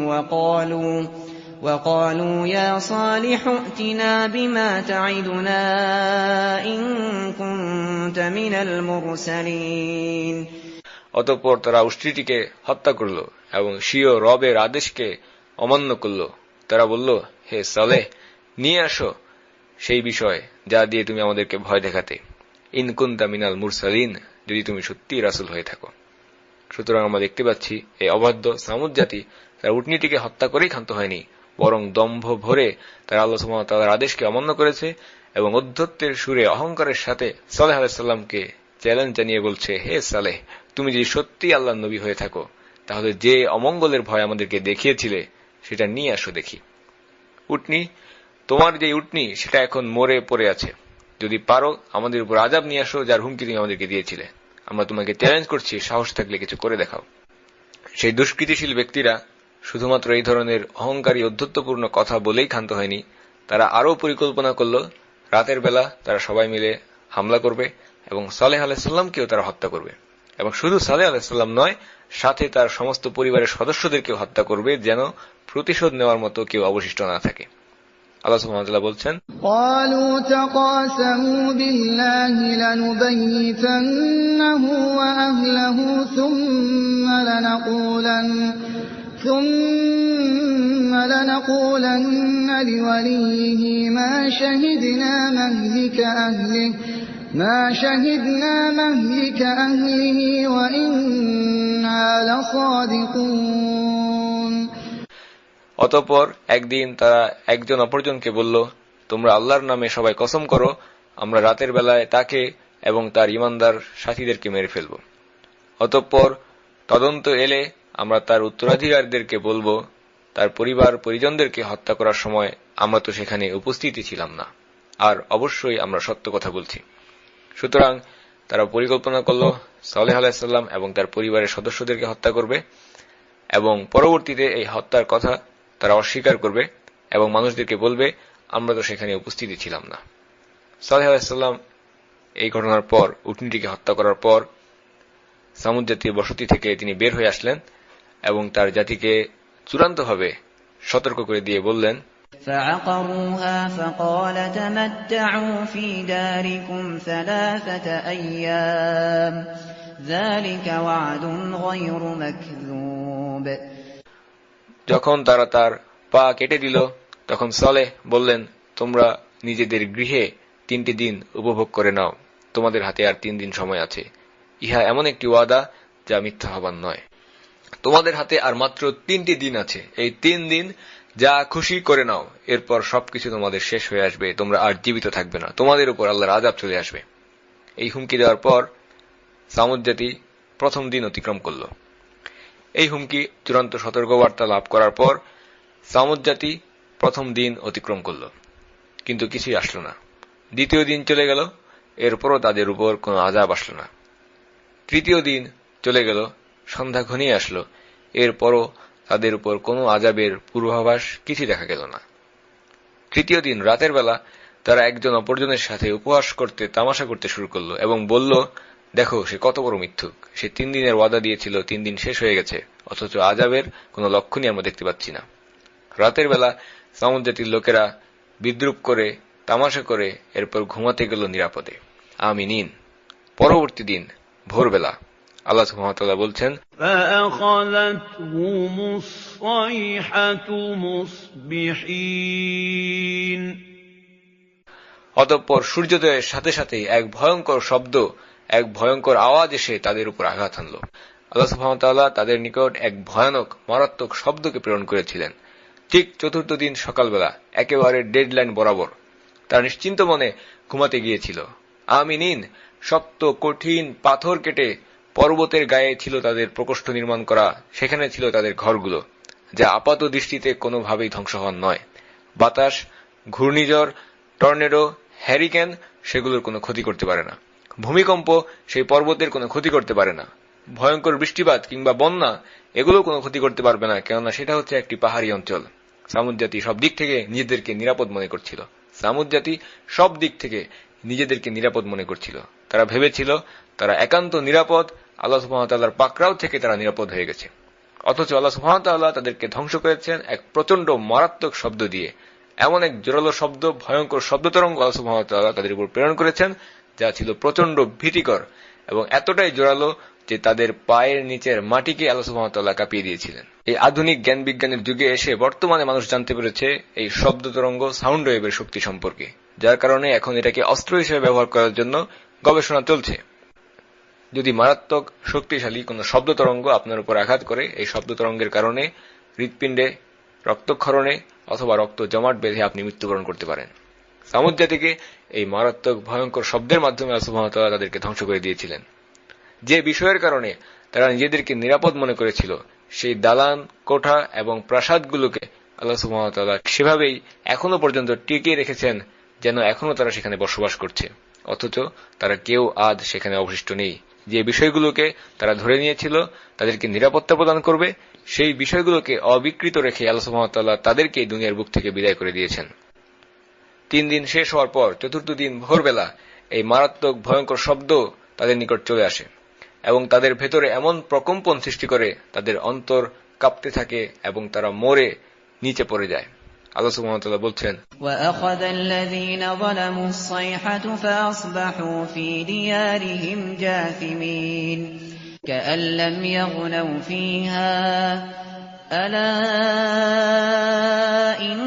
وقالوا يا صالح ائتنا بما تعدنا إن كنت من المرسلين। অতঃপর তারা উষ্ট্রীটিকে হত্যা করল এবং স্বীয় রবের আদেশকে অমান্য করল। তারা বলল, হে সালেহ, নিয়ে আসো সেই বিষয় যা দিয়ে তুমি আমাদেরকে ভয় দেখাতে, ইন কুনতা মিনাল মুরসালিন, যদি তুমি সত্যিই রাসূল হয়ে থাকো। সুতরাং আমরা দেখতে পাচ্ছি এই অবাধ্য সামুদ জাতি তারা উটনীটিকে হত্যা করেই ক্ষান্ত হয়নি, বরং দম্ভ ভরে তারা আল্লাহ সুবহানাহু ওয়া তাআলার আদেশকে অমান্য করেছে এবং অধ্যত্বের সুরে অহংকারের সাথে সালেহ আলাইহিস সালামকে চ্যালেঞ্জ জানিয়ে বলছে, হে সালেহ, তুমি যদি সত্যিই আল্লাহর নবী হয়ে থাকো তাহলে যে অমঙ্গলের ভয় আমাদেরকে দেখিয়েছিলে সেটা নিয়ে আসো দেখি। উটনী, তোমার যে উটনী সেটা এখন মরে পড়ে আছে, যদি পারো আমাদের উপর আযাব নিয়ে আসো যার হুমকি তুমি আমাদেরকে দিয়েছিলে। আমরা তোমাকে চ্যালেঞ্জ করছি, সাহস থাকলে কিছু করে দেখাও। সেই দুষ্কৃতিশীল ব্যক্তিরা শুধুমাত্র এই ধরনের অহংকারী অধ্যত্বপূর্ণ কথা বলেই ক্ষান্ত হয়নি, তারা আরও পরিকল্পনা করল রাতের বেলা তারা সবাই মিলে হামলা করবে এবং সালেহ আলাইহিস সালামকেও তারা হত্যা করবে, এবং শুধু সালেহ আলাইহিস সালাম নয়, সাথে তার সমস্ত পরিবারের সদস্যদেরকেও হত্যা করবে, যেন প্রতিশোধ নেওয়ার মতো কেউ অবশিষ্ট না থাকে। আল্লাহ সুবহানাহু ওয়া তাআলা বলছেন, قالوا تقاسموا بالله لنبيتنه وأهله ثم لنقولن لوليه ما شهدنا مهلك أهله وإنا لصادقون। অতঃপর একদিন তারা একজন অপরজনকে বলল, তোমরা আল্লাহর নামে সবাই কসম করো, আমরা রাতের বেলায় তাকে এবং তার ঈমানদার সাথীদেরকে মেরে ফেলব। অতঃপর তদন্ত এলে আমরা তার উত্তরাধিকারীদেরকে বলবো, তার পরিবার পরিজনদেরকে হত্যা করার সময় আমরা তো সেখানে উপস্থিতই ছিলাম না, আর অবশ্যই আমরা সত্য কথা বলছি। সুতরাং তারা পরিকল্পনা করল সালেহ আলাইহিস সালাম এবং তার পরিবারের সদস্যদেরকে হত্যা করবে, এবং পরবর্তীতে এই হত্যার কথা তারা অস্বীকার করবে এবং মানুষদেরকে বলবে, আমরা তো সেখানে উপস্থিতই ছিলাম না। সালেহ আলাইহিস সালাম এই ঘটনার পর, উটনীটিকে হত্যা করার পর, সামুদ জাতীয় বসতি থেকে তিনি বের হয়ে আসলেন এবং তার জাতিকে চূড়ান্তভাবে সতর্ক করে দিয়ে বললেন, فعقروها فقال تمتعوا في داركم 3 أيام ذلك وعد غير مكذوب। যখন তারা তার পা কেটে দিল তখন সালেহ বললেন, তোমরা নিজেদের গৃহে 3টি দিন উপভোগ করে নাও, তোমাদের হাতে আর 3 দিন সময় আছে। ইহা এমন একটি ওয়াদা যা মিথ্যা হবার নয়। তোমাদের হাতে আর মাত্র 3টি দিন আছে, এই 3 দিন যা খুশি করে নাও, এরপর সবকিছু তোমাদের শেষ হয়ে আসবে, তোমরা আর জীবিত থাকবে না, তোমাদের উপর আল্লাহর আযাব চলে আসবে। এই হুমকি দেওয়ার পর সামুদ জাতি প্রথম দিন অতিক্রম করল। এই হুমকি চূড়ান্ত সতর্কবার্তা লাভ করার পর সামুদ জাতি প্রথম দিন অতিক্রম করল, কিন্তু কিছুই আসলো না। দ্বিতীয় দিন চলে গেল, এরপরও তাদের উপর কোনো আযাব আসলো না। তৃতীয় দিন চলে গেল, সন্ধ্যা ঘনিয়ে আসলো, এরপরও তাদের উপর কোনো আযাবের পূর্বাভাস কিছু দেখা গেল না। তৃতীয় দিন রাতের বেলা তারা একজন অপরজনের সাথে উপহাস করতে, তামাশা করতে শুরু করল এবং বলল, দেখো সে কত বড় মিথ্যুক, সে 3 দিনের ওয়াদা দিয়েছিল, 3 দিন শেষ হয়ে গেছে, অথচ আযাবের কোনো লক্ষণই আমরা দেখতে পাচ্ছি না। রাতের বেলা সামুদ জাতির লোকেরা বিদ্রুপ করে, তামাশা করে এরপর ঘুমাতে গেল নিরাপদে। আমিনিন। পরবর্তী দিন ভোরবেলা আল্লাহ সুবহানাহু ওয়া তাআলা বলছেন, فَأَخَذَتْهُمُ الصَّيْحَةُ مُصْبِحِينَ। অতঃপর সূর্যোদয়ের সাথে সাথেই এক ভয়ঙ্কর শব্দ, এক ভয়ঙ্কর আওয়াজ এসে তাদের উপর আঘাত হানল। আল্লাহ সুবহানাহু ওয়া তাআলা তাদের নিকট এক ভয়ানক মারাত্মক শব্দকে প্রেরণ করেছিলেন। ঠিক চতুর্থ দিন সকালবেলা একেবারে ডেডলাইন বরাবর তারা নিশ্চিন্ত মনে ঘুমাতে গিয়েছিল। আমিনিন। শক্ত কঠিন পাথর কেটে পর্বতের গায়ে ছিল তাদের প্রকোষ্ঠ নির্মাণ করা, সেখানে ছিল তাদের ঘরগুলো, যা আপাত দৃষ্টিতে কোনোভাবেই ধ্বংস হওয়ার নয়। বাতাস, ঘূর্ণিঝড়, টর্নেডো, হ্যারিকেন সেগুলোর কোনো ক্ষতি করতে পারে না। ভূমিকম্প সেই পর্বতের কোনো ক্ষতি করতে পারে না। ভয়ঙ্কর বৃষ্টিপাত কিংবা বন্যা এগুলো কোনো ক্ষতি করতে পারবে না, কেননা সেটা হচ্ছে একটি পাহাড়ি অঞ্চল। সামুদ জাতি সব দিক থেকে নিজেদেরকে নিরাপদ মনে করছিল। সামুদ জাতি সব দিক থেকে নিজেদেরকে নিরাপদ মনে করছিল। তারা ভেবেছিল তারা একান্ত নিরাপদ, আল্লাহ সুবহানাহু ওয়া তাআলার পাকড়াও থেকে তারা নিরাপদ হয়ে গেছে। অথচ আল্লাহ সুবহানাহু ওয়া তাআলা তাদেরকে ধ্বংস করেছেন এক প্রচন্ড মারাত্মক শব্দ দিয়ে। এমন এক জোরালো শব্দ, ভয়ঙ্কর শব্দতরঙ্গ আল্লাহ সুবহানাহু ওয়া তাআলা তাদের উপর প্রেরণ করেছেন, যা ছিল প্রচন্ড ভীতিকর এবং এতটাই জোরালো যে তাদের পায়ের নিচের মাটিকে আল্লাহ সুবহানাহু ওয়া তাআলা কাঁপিয়ে দিয়েছিলেন। এই আধুনিক জ্ঞান বিজ্ঞানের যুগে এসে বর্তমানে মানুষ জানতে পেরেছে এই শব্দ তরঙ্গ, সাউন্ড ওয়েভের শক্তি সম্পর্কে, যার কারণে এখন এটাকে অস্ত্র হিসেবে ব্যবহার করার জন্য গবেষণা চলছে। যদি মারাত্মক শক্তিশালী কোন শব্দ তরঙ্গ আপনার উপর আঘাত করে, এই শব্দ তরঙ্গের কারণে হৃৎপিণ্ডে রক্তক্ষরণে অথবা রক্ত জমাট বেঁধে আপনি মৃত্যুবরণ করতে পারেন। সামুদ জাতিকে এই মারাত্মক ভয়ঙ্কর শব্দের মাধ্যমে আল্লাহ সুবহানাহু ওয়া তাআলা তাদেরকে ধ্বংস করে দিয়েছিলেন। যে বিষয়ের কারণে তারা নিজেদেরকে নিরাপদ মনে করেছিল, সেই দালান, কোঠা এবং প্রাসাদগুলোকে আল্লাহ সুবহানাহু ওয়া তাআলা সেভাবেই এখনো পর্যন্ত টিকিয়ে রেখেছেন, যেন এখনো তারা সেখানে বসবাস করছে। অথচ তারা কেউ আজ সেখানে অবশিষ্ট নেই। যে বিষয়গুলোকে তারা ধরে নিয়েছিল তাদেরকে নিরাপত্তা প্রদান করবে, সেই বিষয়গুলোকে অবিকৃত রেখে আল্লাহ সুবহানাহু ওয়া তাআলা তাদেরকে দুনিয়ার বুক থেকে বিদায় করে দিয়েছেন। 3 দিন শেষ হওয়ার পর চতুর্থ দিন ভোরবেলা এই মারাত্মক ভয়ঙ্কর শব্দ তাদের নিকট চলে আসে এবং তাদের ভেতরে এমন প্রকম্পন সৃষ্টি করে, তাদের অন্তর কাঁপতে থাকে এবং তারা মরে নিচে পড়ে যায়। আল্লাহ সুবহানাহু ওয়া তাআলা বলছেন, وَأَخَذَ الَّذِينَ ظَلَمُوا الصَّيْحَةُ فَأَصْبَحُوا فِي دِيَارِهِمْ جَاثِمِينَ كَأَن لَّمْ يَغْنَوْا فِيهَا أَلَا إِنَّ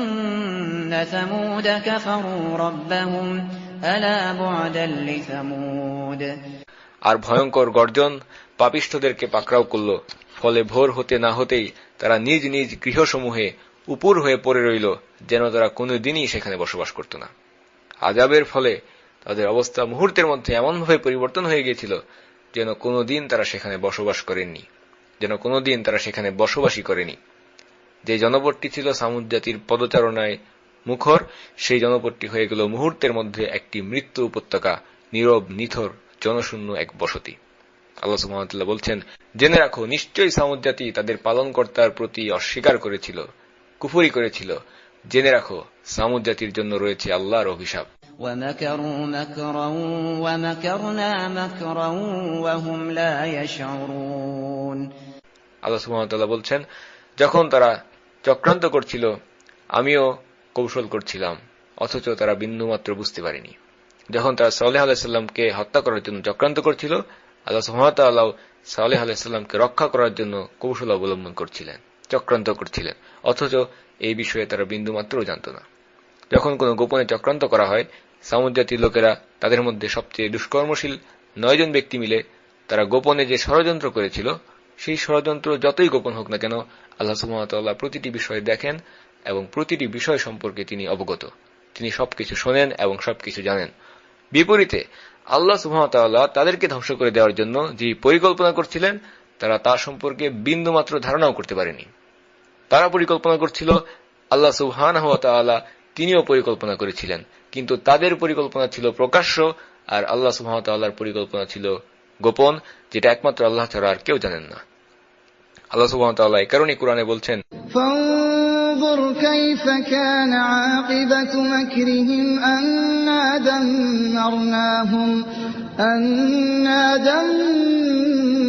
ثَمُودَ كَفَرُوا رَبَّهُمْ أَلَا بُعْدًا لِّثَمُودَ। আর ভয়ঙ্কর গর্জন পাপিষ্ঠদেরকে পাকড়াও করল। ফলে ভোর হতে না হতেই তারা নিজ নিজ গৃহসমূহে উপুর হয়ে পড়ে রইল, যেন তারা কোনোদিনই সেখানে বসবাস করত না। আযাবের ফলে তাদের অবস্থা মুহূর্তের মধ্যে এমনভাবে পরিবর্তন হয়ে গিয়েছিল, যেন কোনোদিন তারা সেখানে বসবাস করেননি, যেন কোনোদিন তারা সেখানে বসবাসই করেনি। যে জনপদটি ছিল সামুদ জাতির পদচারণায় মুখর, সেই জনপদটি হয়ে গেল মুহূর্তের মধ্যে একটি মৃত্যু উপত্যকা, নীরব নিথর জনশূন্য এক বসতি। আল্লাহ সুবহানাহু ওয়া তাআলা বলছেন, জেনে রাখো নিশ্চয়ই সামুদ জাতি তাদের পালনকর্তার প্রতি অস্বীকার করেছিল, কুফরি করেছিল। জেনে রাখো সামুদ জাতির জন্য রয়েছে আল্লাহর অভিশাপ। وَمَكَرُوا مَكْرًا وَمَكَرْنَا مَكْرًا وَهُمْ لَا يَشْعُرُونَ। আল্লাহ সুবহানাহু ওয়া তাআলা বলছেন, যখন তারা চক্রান্ত করছিল, আমিও কৌশল করছিলাম, অথচ তারা বিন্দুমাত্র বুঝতে পারেনি। যখন তারা সালেহ আলাইহিস সালামকে হত্যা করার জন্য চক্রান্ত করছিল, আল্লাহ সুবহানাহু ওয়া তাআলা সালেহ আলাইহিস সালামকে রক্ষা করার জন্য কৌশল অবলম্বন করছিলেন, চক্রান্ত করছিলেন, অথচ এই বিষয়ে তারা বিন্দুমাত্রও জানত না। যখন কোনো গোপনে চক্রান্ত করা হয়, সামুদ জাতির লোকেরা তাদের মধ্যে সবচেয়ে দুষ্কর্মশীল 9 জন ব্যক্তি মিলে তারা গোপনে যে ষড়যন্ত্র করেছিল, সেই ষড়যন্ত্র যতই গোপন হোক না কেন, আল্লাহ সুবহানাহু ওয়া তাআলা প্রতিটি বিষয় দেখেন এবং প্রতিটি বিষয় সম্পর্কে তিনি অবগত। তিনি সবকিছু শোনেন এবং সবকিছু জানেন। বিপরীতে আল্লাহ সুবহানাহু ওয়া তাআলা তাদেরকে ধ্বংস করে দেওয়ার জন্য যে পরিকল্পনা করছিলেন, তারা তা সম্পর্কে বিন্দুমাত্র ধারণাও করতে পারেনি। তারা পরিকল্পনা করছিল, আল্লাহ সুবহানাহু ওয়া তাআলা তিনিও পরিকল্পনা করেছিলেন, কিন্তু তাদের পরিকল্পনা ছিল প্রকাশ্য, আর আল্লাহ সুবহানাহু ওয়া তাআলার পরিকল্পনা ছিল গোপন, যেটা একমাত্র আল্লাহ ছাড়া আর কেউ জানেন না। আল্লাহ সুবহানাহু ওয়া তাআলা এই কারণেই কোরআনে বলছেন, فانظر كيف كان عاقبة مكرهم أنا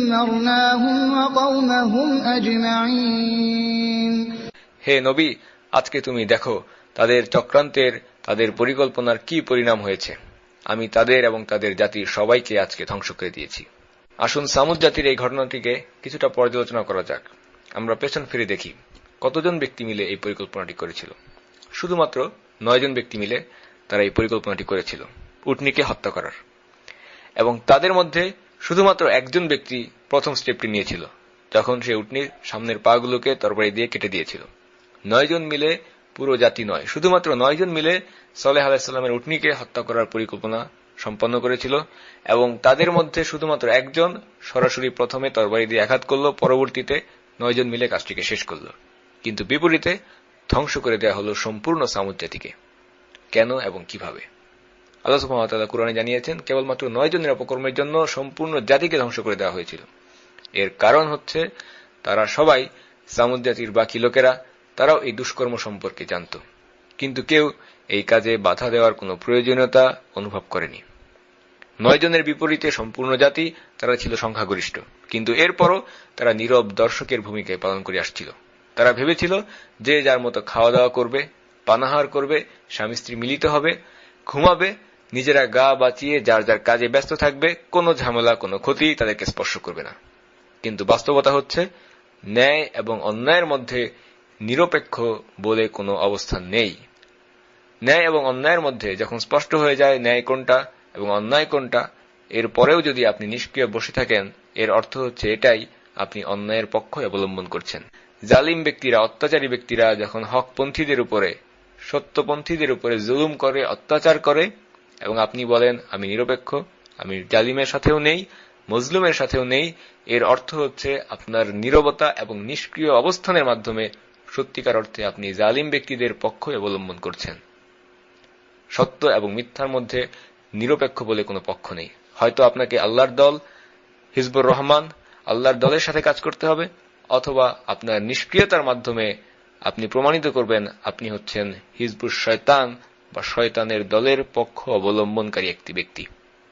دمرناهم وقومهم أجمعين। হে নবী, আজকে তুমি দেখো তাদের চক্রান্তের, তাদের পরিকল্পনার কি পরিণাম হয়েছে। আমি তাদের এবং তাদের জাতির সবাইকে আজকে ধ্বংস করে দিয়েছি। আসুন সামুদ জাতির এই ঘটনাটিকে কিছুটা পর্যালোচনা করা যাক। আমরা পেছন ফিরে দেখি কতজন ব্যক্তি মিলে এই পরিকল্পনাটি করেছিল। শুধুমাত্র 9 জন ব্যক্তি মিলে তারা এই পরিকল্পনাটি করেছিল উটনীকে হত্যা করার, এবং তাদের মধ্যে শুধুমাত্র একজন ব্যক্তি প্রথম স্টেপটি নিয়েছিল, যখন সে উটনীর সামনের পাগুলোকে তরবারি দিয়ে কেটে দিয়েছিল। 9 জন মিলে, পুরো জাতি নয়, শুধুমাত্র 9 জন মিলে সালেহ আলাইহিস সালামের উটনীকে হত্যা করার পরিকল্পনা সম্পন্ন করেছিল, এবং তাদের মধ্যে শুধুমাত্র একজন সরাসরি প্রথমে তরবারি দিয়ে আঘাত করল, পরবর্তীতে 9 জন মিলে কাজটিকে শেষ করল। কিন্তু বিপরীতে ধ্বংস করে দেওয়া হল সম্পূর্ণ সামুদ জাতিকে। কেন এবং কিভাবে? আল্লাহ সুবহানাহু ওয়া তাআলা কুরআনে জানিয়েছেন কেবলমাত্র 9 জনের অপকর্মের জন্য সম্পূর্ণ জাতিকে ধ্বংস করে দেওয়া হয়েছিল। এর কারণ হচ্ছে তারা সবাই, সামুদ জাতির বাকি লোকেরা, তারাও এই দুষ্কর্ম সম্পর্কে জানত, কিন্তু কেউ এই কাজে বাধা দেওয়ার কোনো প্রয়োজনীয়তা অনুভব করেনি। 9 জনের বিপরীতে সম্পূর্ণ জাতি, তারা ছিল সংখ্যাগরিষ্ঠ, কিন্তু এরপরও তারা নীরব দর্শকের ভূমিকায় পালন করে আসছিল। তারা ভেবেছিল যে যার মতো খাওয়া দাওয়া করবে, পানাহার করবে, স্বামী স্ত্রী মিলিত হবে, ঘুমাবে, নিজেরা গা বাঁচিয়ে যার যার কাজে ব্যস্ত থাকবে, কোনো ঝামেলা, কোনো ক্ষতি তাদেরকে স্পর্শ করবে না। কিন্তু বাস্তবতা হচ্ছে ন্যায় এবং অন্যায়ের মধ্যে নিরপেক্ষ বলে কোনো অবস্থান নেই। ন্যায় এবং অন্যায়ের মধ্যে যখন স্পষ্ট হয়ে যায় ন্যায় কোনটা এবং অন্যায় কোনটা, এর পরেও যদি আপনি নিষ্ক্রিয় বসে থাকেন, এর অর্থ হচ্ছে এটাই আপনি অন্যায়ের পক্ষ অবলম্বন করছেন। জালিম ব্যক্তিরা, অত্যাচারী ব্যক্তিরা যখন হকপন্থীদের উপরে, সত্যপন্থীদের উপরে জুলুম করে, অত্যাচার করে, এবং আপনি বলেন আমি নিরপেক্ষ, আমি জালিমের সাথেও নেই, মজলুমের সাথেও নেই, এর অর্থ হচ্ছে আপনার নীরবতা এবং নিষ্ক্রিয় অবস্থানের মাধ্যমে সত্যিকার অর্থে আপনি জালিম ব্যক্তিদের পক্ষ অবলম্বন করছেন। সত্য এবং মিথ্যার মধ্যে নিরপেক্ষ বলে কোনো পক্ষ নেই। হয়তো আপনাকে আল্লাহর দল, হিজবুর রহমান, আল্লাহর দলের সাথে কাজ করতে হবে, অথবা আপনার নিষ্ক্রিয়তার মাধ্যমে আপনি প্রমাণিত করবেন আপনি হচ্ছেন হিজবুর শয়তান বা শয়তানের দলের পক্ষ অবলম্বনকারী একটি ব্যক্তি।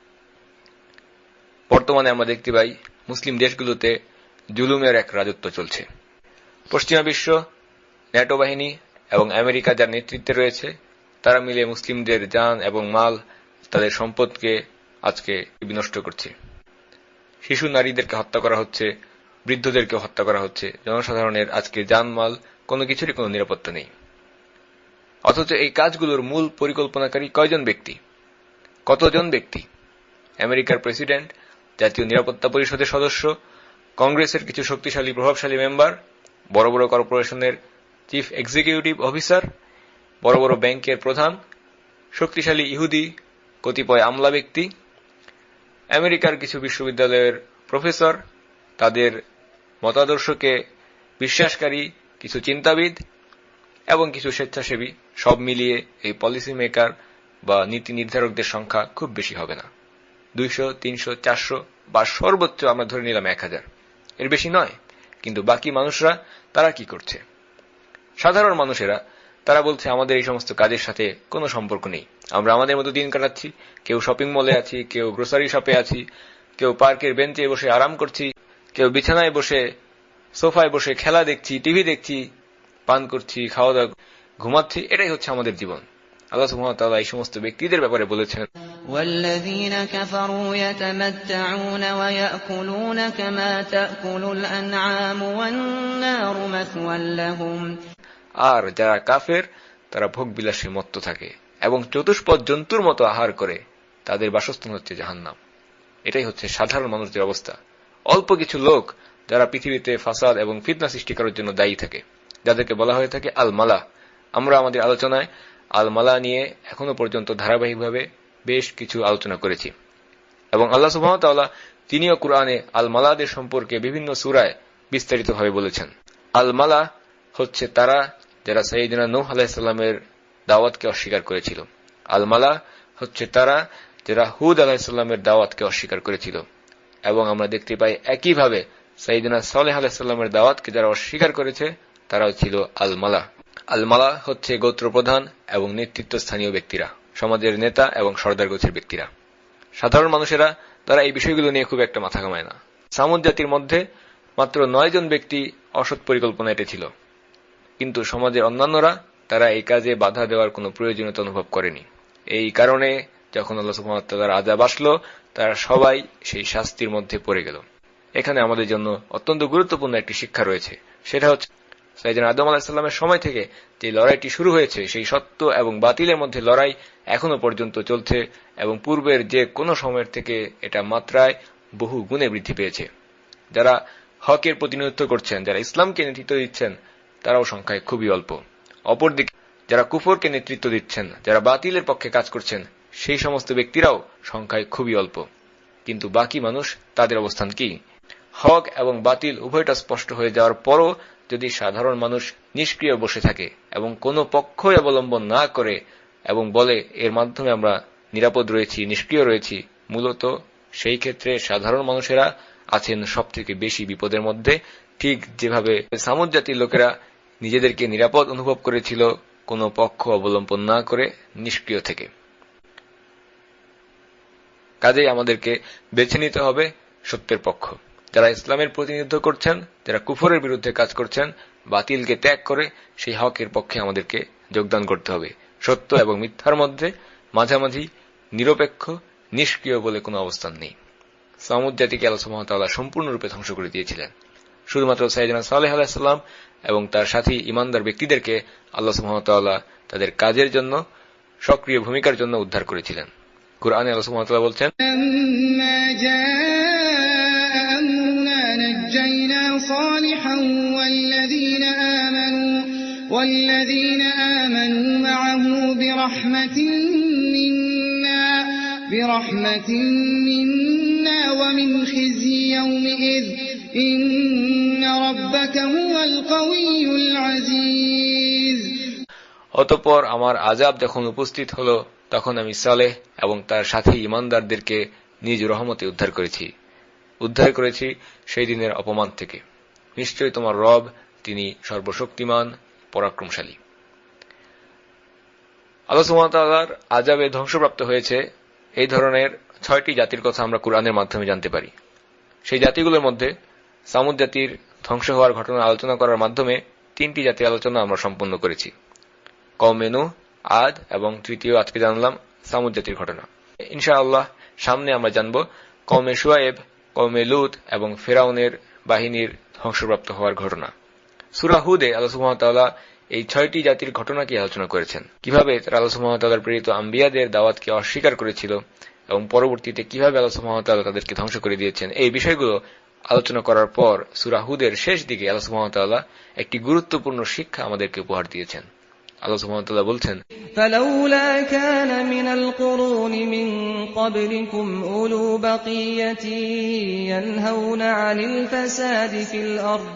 বর্তমানে আমরা দেখতে পাই মুসলিম দেশগুলোতে জুলুমের এক রাজত্ব চলছে। পশ্চিমা বিশ্ব, ন্যাটো বাহিনী এবং আমেরিকা যার নেতৃত্বে রয়েছে, তারা মিলে মুসলিমদের জান এবং মাল, তাদের সম্পদকে আজকে বিনষ্ট করছে। শিশু নারীদেরকে হত্যা করা হচ্ছে, বৃদ্ধদেরকে হত্যা করা হচ্ছে। জনসাধারণের আজকে জানমাল কোনো কিছুরই কোনো নিরাপত্তা নেই। অথচ এই কাজগুলোর মূল পরিকল্পনাকারী কয়জন ব্যক্তি, কতজন ব্যক্তি? আমেরিকার প্রেসিডেন্ট, জাতীয় নিরাপত্তা পরিষদের সদস্য, কংগ্রেসের কিছু শক্তিশালী প্রভাবশালী মেম্বার, বড় বড় কর্পোরেশনের চিফ এক্সিকিউটিভ অফিসার, বড় বড় ব্যাংকের প্রধান, শক্তিশালী ইহুদি কতিপয় আমলা ব্যক্তি, আমেরিকার কিছু বিশ্ববিদ্যালয়ের প্রফেসর, তাদের মতাদর্শকে বিশ্বাসকারী কিছু চিন্তাবিদ এবং কিছু স্বেচ্ছাসেবী, সব মিলিয়ে এই পলিসি মেকার বা নীতি নির্ধারকদের সংখ্যা খুব বেশি হবে না। 200, 300, 400 বা সর্বোচ্চ আমরা ধরে নিলাম 1000, এর বেশি নয়। কিন্তু বাকি মানুষরা তারা কি করছে? সাধারণ মানুষেরা তারা বলছে আমাদের এই সমস্ত কাজের সাথে কোনো সম্পর্ক নেই, আমরা আমাদের মতো দিন কাটাচ্ছি। কেউ শপিং মলে আছি, কেউ গ্রোসারি শপে আছি, কেউ পার্কের বেঞ্চে বসে আরাম করছি, কেউ বিছানায় বসে, সোফায় বসে খেলা দেখছি, টিভি দেখছি, পান করছি, খাওয়া দাওয়া, ঘুমাচ্ছি, এটাই হচ্ছে আমাদের জীবন। আল্লাহ সুবহানাহু ওয়া তাআলা এই সমস্ত ব্যক্তিদের ব্যাপারে বলেছেন, والذين كفروا يتمتعون ويأكلون كما تأكل الأنعام والنار مثوى لهم। আর যারা কাফের তারা ভোগ বিলাসে মত্ত থাকে এবং চতুষ্পদ জন্তুর মতো আহার করে, তাদের বাসস্থান হচ্ছে জাহান্নাম। এটাই হচ্ছে সাধারণ মানুষদের অবস্থা। অল্প কিছু লোক যারা পৃথিবীতে ফাসাদ এবং ফিতনা সৃষ্টি করার জন্য দায়ী থাকে, যাদেরকে বলা হয়ে থাকে আল মালা। আমরা আমাদের আলোচনায় আল মালা নিয়ে এখনো পর্যন্ত ধারাবাহিকভাবে বেশ কিছু আলোচনা করেছি, এবং আল্লাহ সুবহানাহু ওয়া তাআলা তিনিও কুরআনে আল মালাদের সম্পর্কে বিভিন্ন সূরায় বিস্তারিতভাবে বলেছেন। আল মালা হচ্ছে তারা যারা সাইয়েদনা নূহ আলাইহিস সালামের দাওয়াতকে অস্বীকার করেছিল। আল মালা হচ্ছে তারা যারা হুদ আলাইহিস সালামের দাওয়াতকে অস্বীকার করেছিল। এবং আমরা দেখতে পাই একইভাবে সাইয়েদনা সালেহ আলাইহিস সালামের দাওয়াতকে যারা অস্বীকার করেছে তারাও ছিল আল মালা। আল মালা হচ্ছে গোত্র প্রধান এবং নেতৃত্বস্থানীয় ব্যক্তিরা, সমাজের নেতা এবং সর্দার গোছের ব্যক্তিরা। সাধারণ মানুষেরা তারা এই বিষয়গুলো নিয়ে খুব একটা মাথা ঘামায় না। সামুদ জাতির মধ্যে মাত্র 9 জন ব্যক্তি অসৎ পরিকল্পনা এটেছিল, কিন্তু সমাজের অন্যান্যরা তারা এই কাজে বাধা দেওয়ার কোনো প্রয়োজনীয়তা অনুভব করেনি। এই কারণে যখন আল্লাহ সুবহানাহু ওয়া তাআলার আযাব আসলো, তারা সবাই সেই শাস্তির মধ্যে পড়ে গেল। এখানে আমাদের জন্য অত্যন্ত গুরুত্বপূর্ণ একটি শিক্ষা রয়েছে, সেটা হচ্ছে সাইয়েদনা আদম আলাইহিস সালামের সময় থেকে যে লড়াইটি শুরু হয়েছে, সেই সত্য এবং বাতিলের মধ্যে লড়াই এখনো পর্যন্ত চলছে এবং পূর্বের যে কোনো সময়ের থেকে এটা মাত্রায় বহু গুণে বৃদ্ধি পেয়েছে। যারা হকের প্রতিনিধিত্ব করছেন, যারা ইসলামকে নেতৃত্ব দিচ্ছেন, তারাও সংখ্যায় খুবই অল্প। অপরদিকে যারা কুফরকে নেতৃত্ব দিচ্ছেন, যারা বাতিলের পক্ষে কাজ করছেন, সেই সমস্ত ব্যক্তিরাও সংখ্যায় খুবই অল্প। কিন্তু বাকি মানুষ, তাদের অবস্থান কি? হক এবং বাতিল উভয়টা স্পষ্ট হয়ে যাওয়ার পরও যদি সাধারণ মানুষ নিষ্ক্রিয় বসে থাকে এবং কোনো পক্ষই অবলম্বন না করে এবং বলে এর মাধ্যমে আমরা নিরাপদ রয়েছি, নিষ্ক্রিয় রয়েছি, মূলত সেই ক্ষেত্রে সাধারণ মানুষেরা আছেন সবথেকে বেশি বিপদের মধ্যে। ঠিক যেভাবে সামুদ জাতির লোকেরা নিজেদেরকে নিরাপদ অনুভব করেছিল কোনো পক্ষ অবলম্বন না করে, নিষ্ক্রিয় থেকে। কাজেই আমাদেরকে বেছে নিতে হবে সত্যের পক্ষ। যারা ইসলামের প্রতিনিধিত্ব করছেন, যারা কুফরের বিরুদ্ধে কাজ করছেন, বাতিলকে ত্যাগ করে সেই হকের পক্ষে আমাদেরকে যোগদান করতে হবে। সত্য এবং মিথ্যার মধ্যে মাঝামাঝি নিরপেক্ষ, নিষ্ক্রিয় বলে কোনো অবস্থান নেই। সামুদ জাতিকে আল্লাহ সুবহানাহু ওয়া তাআলা সম্পূর্ণরূপে ধ্বংস করে দিয়েছিলেন। শুধুমাত্র সাইয়েদনা সালেহ আলাইহিস সালাম এবং তার সাথী ইমানদার ব্যক্তিদেরকে আল্লাহ সুবহানাহু ওয়া তাআলা তাদের কাজের জন্য, সক্রিয় ভূমিকার জন্য উদ্ধার করেছিলেন। কুরআনে আল্লাহ সুবহানাহু ওয়া তাআলা বলছেন, والذين آمنوا معه برحمة منا ومن خزي يومئذ إن ربك هو القوي العزيز। অতঃপর আমার আযাব যখন উপস্থিত হলো, তখন আমি সালেহ এবং তার সাথী ইমানদারদেরকে নিজ রহমতে উদ্ধার করেছি সেই দিনের অপমান থেকে। নিশ্চয়ই তোমার রব, তিনি সর্বশক্তিমান, পরাক্রমশালী। আল্লাহ সুবহানাহু ওয়া তাআলার আযাবে ধ্বংসপ্রাপ্ত হয়েছে এই ধরনের 6টি জাতির কথা আমরা কুরআনের মাধ্যমে জানতে পারি। সেই জাতিগুলোর মধ্যে সামুদ জাতির ধ্বংস হওয়ার ঘটনা আলোচনা করার মাধ্যমে 3টি জাতির আলোচনা আমরা সম্পন্ন করেছি, কওমে নূহ, আদ এবং তৃতীয় আজকে জানলাম সামুদ জাতির ঘটনা। ইনশাআল্লাহ সামনে আমরা জানব কওমে শুআয়ব, কওমে লূত এবং ফেরাউনের বাহিনীর ধ্বংসপ্রাপ্ত হওয়ার ঘটনা। সূরা হুদে আল্লাহ সুবহানাহু ওয়া তাআলা এই 6টি জাতির ঘটনাকে আলোচনা করেছেন, কিভাবে তারা আল্লাহ সুবহানাহু ওয়া তাআলার প্রেরিত আম্বিয়াদের দাওয়াতকে অস্বীকার করেছিল এবং পরবর্তীতে কিভাবে আল্লাহ সুবহানাহু ওয়া তাআলা তাদেরকে ধ্বংস করে দিয়েছেন। এই বিষয়গুলো আলোচনা করার পর সূরা হুদের শেষ দিকে আল্লাহ সুবহানাহু ওয়া তাআলা একটি গুরুত্বপূর্ণ শিক্ষা আমাদেরকে উপহার দিয়েছেন। আল্লাহ সুবহানাহু ওয়া তাআলা বলছেন, فلولا كان من القرون من قبلكم أولو بقية ينهون عن الفساد في الأرض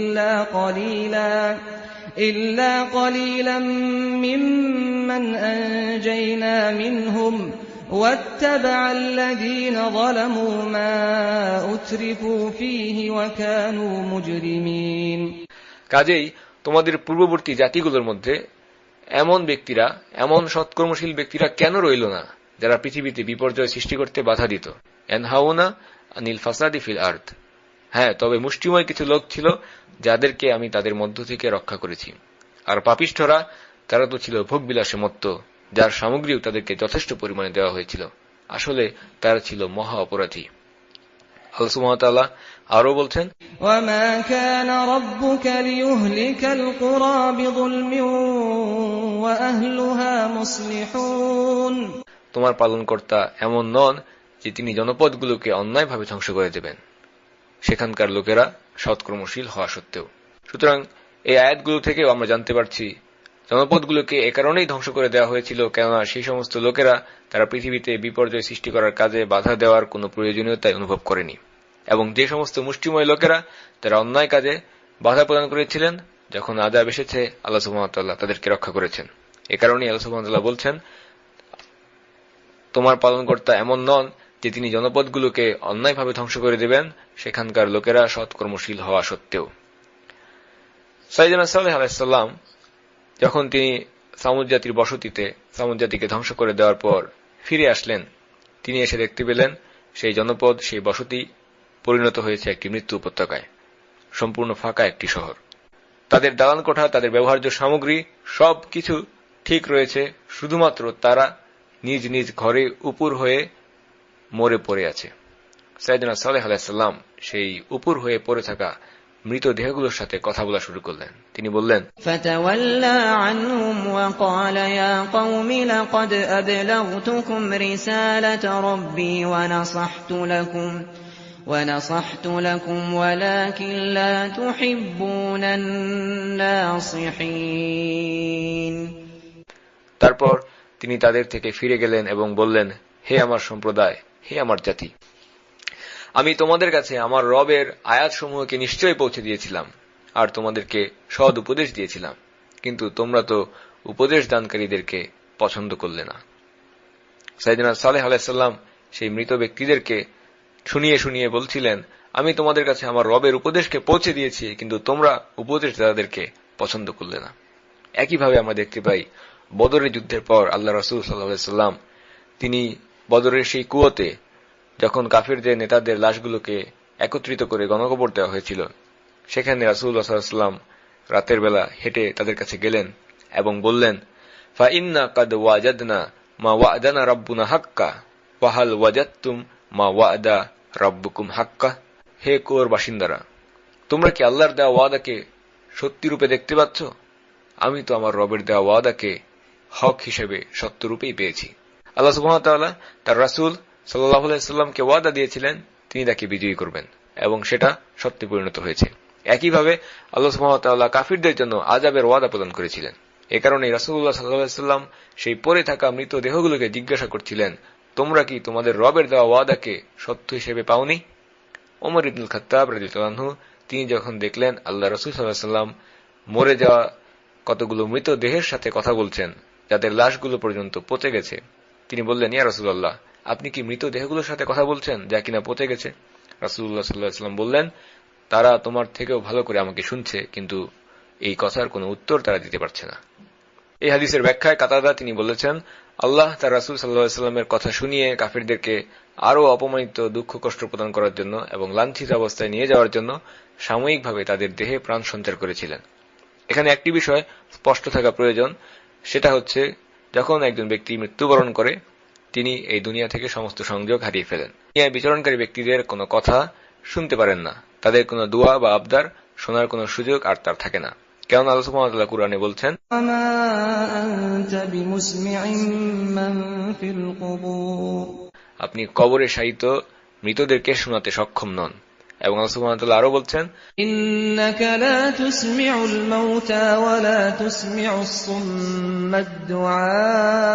إلا قليلا ممن أنجينا منهم واتبع الذين ظلموا ما أترفوا فيه وكانوا مجرمين। কাজেই তোমাদের পূর্ববর্তী জাতিগুলোর মধ্যে এমন ব্যক্তিরা, এমন সৎকর্মশীল ব্যক্তিরা কেন রইল না, যারা পৃথিবীতে বিপর্যয় সৃষ্টি করতে বাধা দিত। ইয়ানহাউনা আনিল ফাসাদি ফিল আরদ। হ্যাঁ, তবে মুষ্টিময় কিছু লোক ছিল যাদেরকে আমি তাদের মধ্য থেকে রক্ষা করেছি। আর পাপিষ্ঠরা, তারা তো ছিল ভোগবিলাসে মত্ত, যার সামগ্রীও তাদেরকে যথেষ্ট পরিমাণে দেওয়া হয়েছিল। আসলে তারা ছিল মহা অপরাধী। আল্লাহ সুবহানাহু ওয়া তাআলা আরো বলছেন, وَمَا كَانَ رَبُّكَ لِيُهْلِكَ الْقُرَى بِظُلْمٍ وَأَهْلُهَا مُصْلِحُونَ। তোমার পালনকর্তা এমন নন যে তিনি জনপদগুলোকে অন্যায়ভাবে ধ্বংস করে দেবেন, সেখানকার লোকেরা সৎকর্মশীল হওয়া সত্ত্বেও। সুতরাং এই আয়াতগুলো থেকেও আমরা জানতে পারছি জনপদগুলোকে এ কারণেই ধ্বংস করে দেওয়া হয়েছিল, কেননা সেই সমস্ত লোকেরা তারা পৃথিবীতে বিপর্যয় সৃষ্টি করার কাজে বাধা দেওয়ার কোনো প্রয়োজনীয়তাই অনুভব করেনি, এবং যে সমস্ত মুষ্টিময় লোকেরা তারা অন্যায় কাজে বাধা প্রদান করেছিলেন, যখন আযাব এসেছে আল্লাহ সুবহানাহু ওয়া তাআলা তাদেরকে রক্ষা করেছেন। এ কারণেই আল্লাহ সুবহানাহু ওয়া তাআলা বলছেন, তোমার পালনকর্তা এমন নন যে তিনি জনপদগুলোকে অন্যায়ভাবে ধ্বংস করে দেবেন, সেখানকার লোকেরা সৎকর্মশীল হওয়া সত্ত্বেও। সাইয়েদনা সালেহ আলাইহিস সালাম যখন তিনি সামুদ জাতির বসতিতে সামুদ জাতিকে ধ্বংস করে দেওয়ার পর ফিরে আসলেন, তিনি এসে দেখতে পেলেন সেই জনপদ, সেই বসতি পরিণত হয়েছে একটি মৃত্যু উপত্যকায়, সম্পূর্ণ ফাঁকা একটি শহর। তাদের দালান কোঠা, তাদের ব্যবহার্য সামগ্রী সবকিছু ঠিক রয়েছে, শুধুমাত্র তারা নিজ নিজ ঘরে উপুর হয়ে মরে পড়ে আছে। সাইয়েদনা সালেহ আলাইহিস সালাম সেই উপুর হয়ে পড়ে থাকা মৃতদেহগুলোর সাথে কথা বলা শুরু করলেন। তিনি বললেন, فتولى عنهم وقال يا قوم لقد أبلغتكم رسالة ربي ونصحت لكم ولكن لا تحبون الناصحين। তারপর তিনি তাদের থেকে ফিরে গেলেন এবং বললেন, হে আমার সম্প্রদায়, হে আমার জাতি, আমি তোমাদের কাছে আমার রবের আয়াতসমূহকে নিশ্চয়ই পৌঁছে দিয়েছিলাম আর তোমাদেরকে সৎ উপদেশ দিয়েছিলাম, কিন্তু তোমরা তো উপদেশ দানকারীদেরকে পছন্দ করলে না। সাইয়েদনা সালেহ আলাইহিস সালাম সেই মৃত ব্যক্তিদেরকে শুনিয়ে শুনিয়ে বলছিলেন, আমি তোমাদের কাছে আমার রবের উপদেশকে পৌঁছে দিয়েছি, কিন্তু তোমরা উপদেশদাতাদেরকে পছন্দ করলে না। একইভাবে আমরা দেখতে পাই বদরের যুদ্ধের পর আল্লাহ রাসূল সাল্লাল্লাহু আলাইহি ওয়াসাল্লাম তিনি বদরের সেই কুয়োতে যখন কাফিরদের নেতাদের লাশগুলোকে একত্রিত করে গণকবর দেওয়া হয়েছিল, সেখানে রাসূলুল্লাহ সাল্লাল্লাহু আলাইহি ওয়াসাল্লাম রাতের বেলা হেঁটে তাদের কাছে গেলেন এবং বললেন, ফা ইন্না কাদ ওয়াজাদনা মা ওয়া'দানা রাব্বুনা হাক্কা ওয়া হাল ওয়াজাদতুম মা ওয়া'দা রাব্বুকুম হাক্কা। হে কুয়োর বাসিন্দারা, তোমরা কি আল্লাহর দেওয়া ওয়াদাকে সত্যি রূপে দেখতে পাচ্ছ? আমি তো আমার রবের দেওয়া ওয়াদাকে হক হিসেবে সত্যরূপেই পেয়েছি। আল্লাহ সুবহানাহু ওয়া তাআলা তার রাসূল সাল্লাল্লাহু আলাইহি ওয়াসাল্লামকে ওয়াদা দিয়েছিলেন তিনি তাকে বিজয়ী করবেন, এবং সেটা সত্যে পরিণত হয়েছে। একইভাবে আল্লাহ সুবহানাহু ওয়া তাআলা কাফিরদের জন্য আযাবের ওয়াদা প্রদান করেছিলেন। এ কারণে রাসূলুল্লাহ সাল্লাল্লাহু আলাইহি ওয়াসাল্লাম সেই পড়ে থাকা মৃত দেহগুলোকে জিজ্ঞাসা করছিলেন, তোমরা কি তোমাদের রবের দেওয়া ওয়াদাকে সত্য হিসেবে পাওনি? ওমর ইবনুল খাত্তাব রাদিয়াল্লাহু আনহু তিনি যখন দেখলেন আল্লাহ রাসূল সাল্লাল্লাহু আলাইহি ওয়াসাল্লাম মরে যাওয়া কতগুলো মৃত দেহের সাথে কথা বলছেন, যাদের লাশগুলো পর্যন্ত পচে গেছে, তিনি বললেন, ইয়া রাসূলুল্লাহ, আপনি কি মৃত দেহগুলোর সাথে কথা বলছেন যা কিনা পচে গেছে? রাসূলুল্লাহ সাল্লাল্লাহু আলাইহি ওয়াসাল্লাম বললেন, তারা তোমার থেকেও ভালো করে আমাকে শুনছে, কিন্তু এই কথার কোনো উত্তর তারা দিতে পারছে না। এই হাদিসের ব্যাখ্যায় কাতাদা তিনি বলেছেন, আল্লাহ তার রাসূল সাল্লাল্লাহু আলাইহি ওয়াসাল্লামের কথা শুনিয়ে কাফিরদেরকে আরো অপমানিত, দুঃখ কষ্ট প্রদান করার জন্য এবং লাঞ্ছিত অবস্থায় নিয়ে যাওয়ার জন্য সাময়িকভাবে তাদের দেহে প্রাণ সঞ্চার করেছিলেন। এখানে একটি বিষয় স্পষ্ট থাকা প্রয়োজন, সেটা হচ্ছে যখন একজন ব্যক্তি মৃত্যুবরণ করে তিনি এই দুনিয়া থেকে সমস্ত সংযোগ হারিয়ে ফেলেন। দুনিয়ায় বিচরণকারী ব্যক্তিদের কোনো কথা শুনতে পারেন না, তাদের কোনো দোয়া বা আবদার শোনার কোনো সুযোগ আর তার থাকে না। কেননা আল্লাহ সুবহানাহু ওয়া তাআলা কুরআনে বলছেন, আপনি কবরে শায়িত মৃতদেরকে শোনাতে সক্ষম নন। এবং আল্লাহ সুবহানাহু ওয়া তাআলা আরো বলছেন, ইন্নাকা লা তুসমিউল মাউতা ওয়া লা তুসমিউস সুম্মাদ দুআ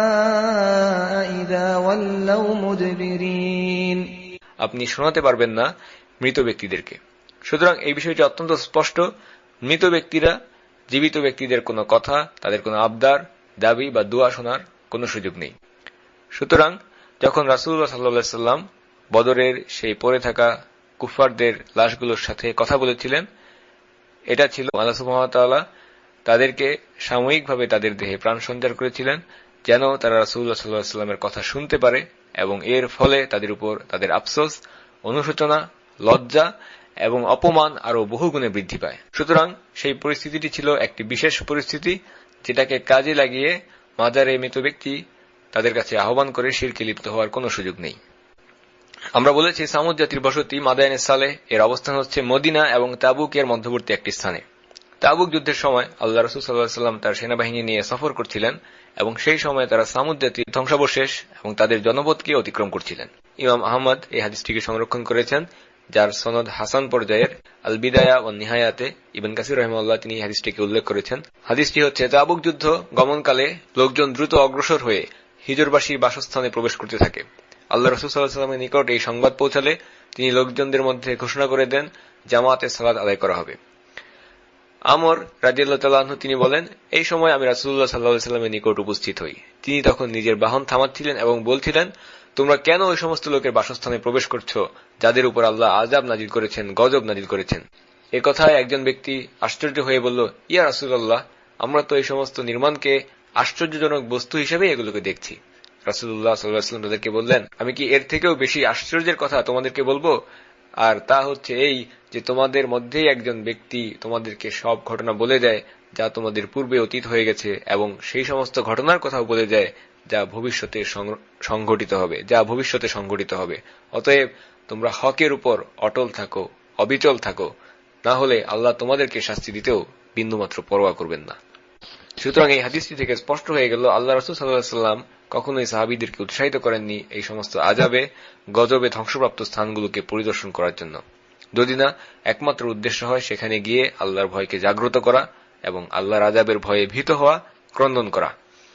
ইযা ওয়াল্লাউ মুদবিরিন। আপনি শোনাতে পারবেন না মৃত ব্যক্তিদেরকে। সুতরাং এই বিষয়টি অত্যন্ত স্পষ্ট, মৃত ব্যক্তিরা জীবিত ব্যক্তিদের কোনো কথা, তাদের কোনো আবদার, দাবি বা দোয়া শোনার কোনো সুযোগ নেই। সুতরাং যখন রাসূলুল্লাহ সাল্লাল্লাহু আলাইহি ওয়াসাল্লাম বদরের সেই পড়ে থাকা কুফফারদের লাশগুলোর সাথে কথা বলেছিলেন, এটা ছিল আল্লাহ সুবহানাহু ওয়া তাআলা তাদেরকে সাময়িকভাবে তাদের দেহে প্রাণ সঞ্চার করেছিলেন, যেন তারা রাসূলুল্লাহ সাল্লাল্লাহু আলাইহি ওয়াসাল্লামের কথা শুনতে পারে এবং এর ফলে তাদের উপর তাদের আফসোস, অনুশোচনা, লজ্জা এবং অপমান আরো বহুগুণে বৃদ্ধি পায়। সুতরাং সেই পরিস্থিতিটি ছিল একটি বিশেষ পরিস্থিতি, যেটাকে কাজে লাগিয়ে মাজারে মৃত ব্যক্তি তাদের কাছে আহ্বান করে শিরকে লিপ্ত হওয়ার কোনো সুযোগ নেই। আমরা বলেছি সামুদ জাতির বসতি মাদায়েনে সালেহ এর অবস্থান হচ্ছে মদিনা এবং তাবুকের মধ্যবর্তী একটি স্থানে। তাবুক যুদ্ধের সময় আল্লাহ রাসূল সাল্লাল্লাহু আলাইহি ওয়াসাল্লাম তার সেনাবাহিনী নিয়ে সফর করছিলেন এবং সেই সময় তারা সামুদ জাতির ধ্বংসাবশেষ এবং তাদের জনপদকে অতিক্রম করছিলেন। ইমাম আহমদ এই হাদিসটিকে সংরক্ষণ করেছেন, যার সনদ হাসান পর্যায়ের। আল বিদায়া ওয়ান নিহায়াতে ইবনে কাসির রাহিমাহুল্লাহ তিনি এই হাদিসটিকে উল্লেখ করেছেন। হাদিসটি হচ্ছে, তাবুক যুদ্ধ গমনকালে লোকজন দ্রুত অগ্রসর হয়ে হিজরবাসীর বাসস্থানে প্রবেশ করতে থাকে। আল্লাহ রাসূল সাল্লাল্লাহু আলাইহি ওয়াসাল্লামের নিকট এই সংবাদ পৌঁছালে তিনি লোকজনদের মধ্যে ঘোষণা করে দেন, জামাতে সালাত আদায় করা হবে। আমর রাদিয়াল্লাহু তাআলা আনহু তিনি বলেন, এই সময় আমি রাসূলুল্লাহ সাল্লাল্লাহু আলাইহি ওয়াসাল্লামের নিকট উপস্থিত হই। তিনি তখন নিজের বাহন থামাচ্ছিলেন এবং বলছিলেন, তোমরা কেন ওই সমস্ত লোকের বাসস্থানে প্রবেশ করছো যাদের উপর আল্লাহ আযাব নাজিল করেছেন, গজব নাজিল করেছেন? এ কথায় একজন ব্যক্তি আশ্চর্য হয়ে বলল, ইয়া রাসূলুল্লাহ, আমরা তো এই সমস্ত নির্মাণকে আশ্চর্যজনক বস্তু হিসেবে এগুলোকে দেখছি। রাসূলুল্লাহ সাল্লাল্লাহু আলাইহি ওয়াসাল্লাম তাদেরকে বললেন, আমি কি এর থেকেও বেশি আশ্চর্যের কথা তোমাদেরকে বলবো? আর তা হচ্ছে এই যে তোমাদের মধ্যেই একজন ব্যক্তি তোমাদেরকে সব ঘটনা বলে দেয় যা তোমাদের পূর্বে অতীত হয়ে গেছে, এবং সেই সমস্ত ঘটনার কথাও বলে দেয় যা ভবিষ্যতে সংঘটিত হবে। অতএব তোমরা হকের উপর অটল থাকো, অবিচল থাকো, না হলে আল্লাহ তোমাদেরকে শাস্তি দিতেও বিন্দুমাত্র পরোয়া করবেন না। সুতরাং এই হাদিসটি থেকে স্পষ্ট হয়ে গেল আল্লাহ রাসূল সাল্লাল্লাহু আলাইহি ওয়াসাল্লাম কখনোই সাহাবীদেরকে উৎসাহিত করেননি এই সমস্ত আযাবে, গজবে ধ্বংসপ্রাপ্ত স্থানগুলোকে পরিদর্শন করার জন্য, যদি না একমাত্র উদ্দেশ্য হয় সেখানে গিয়ে আল্লাহর ভয়কে জাগ্রত করা এবং আল্লাহর আযাবের ভয়ে ভীত হওয়া, ক্রন্দন করা।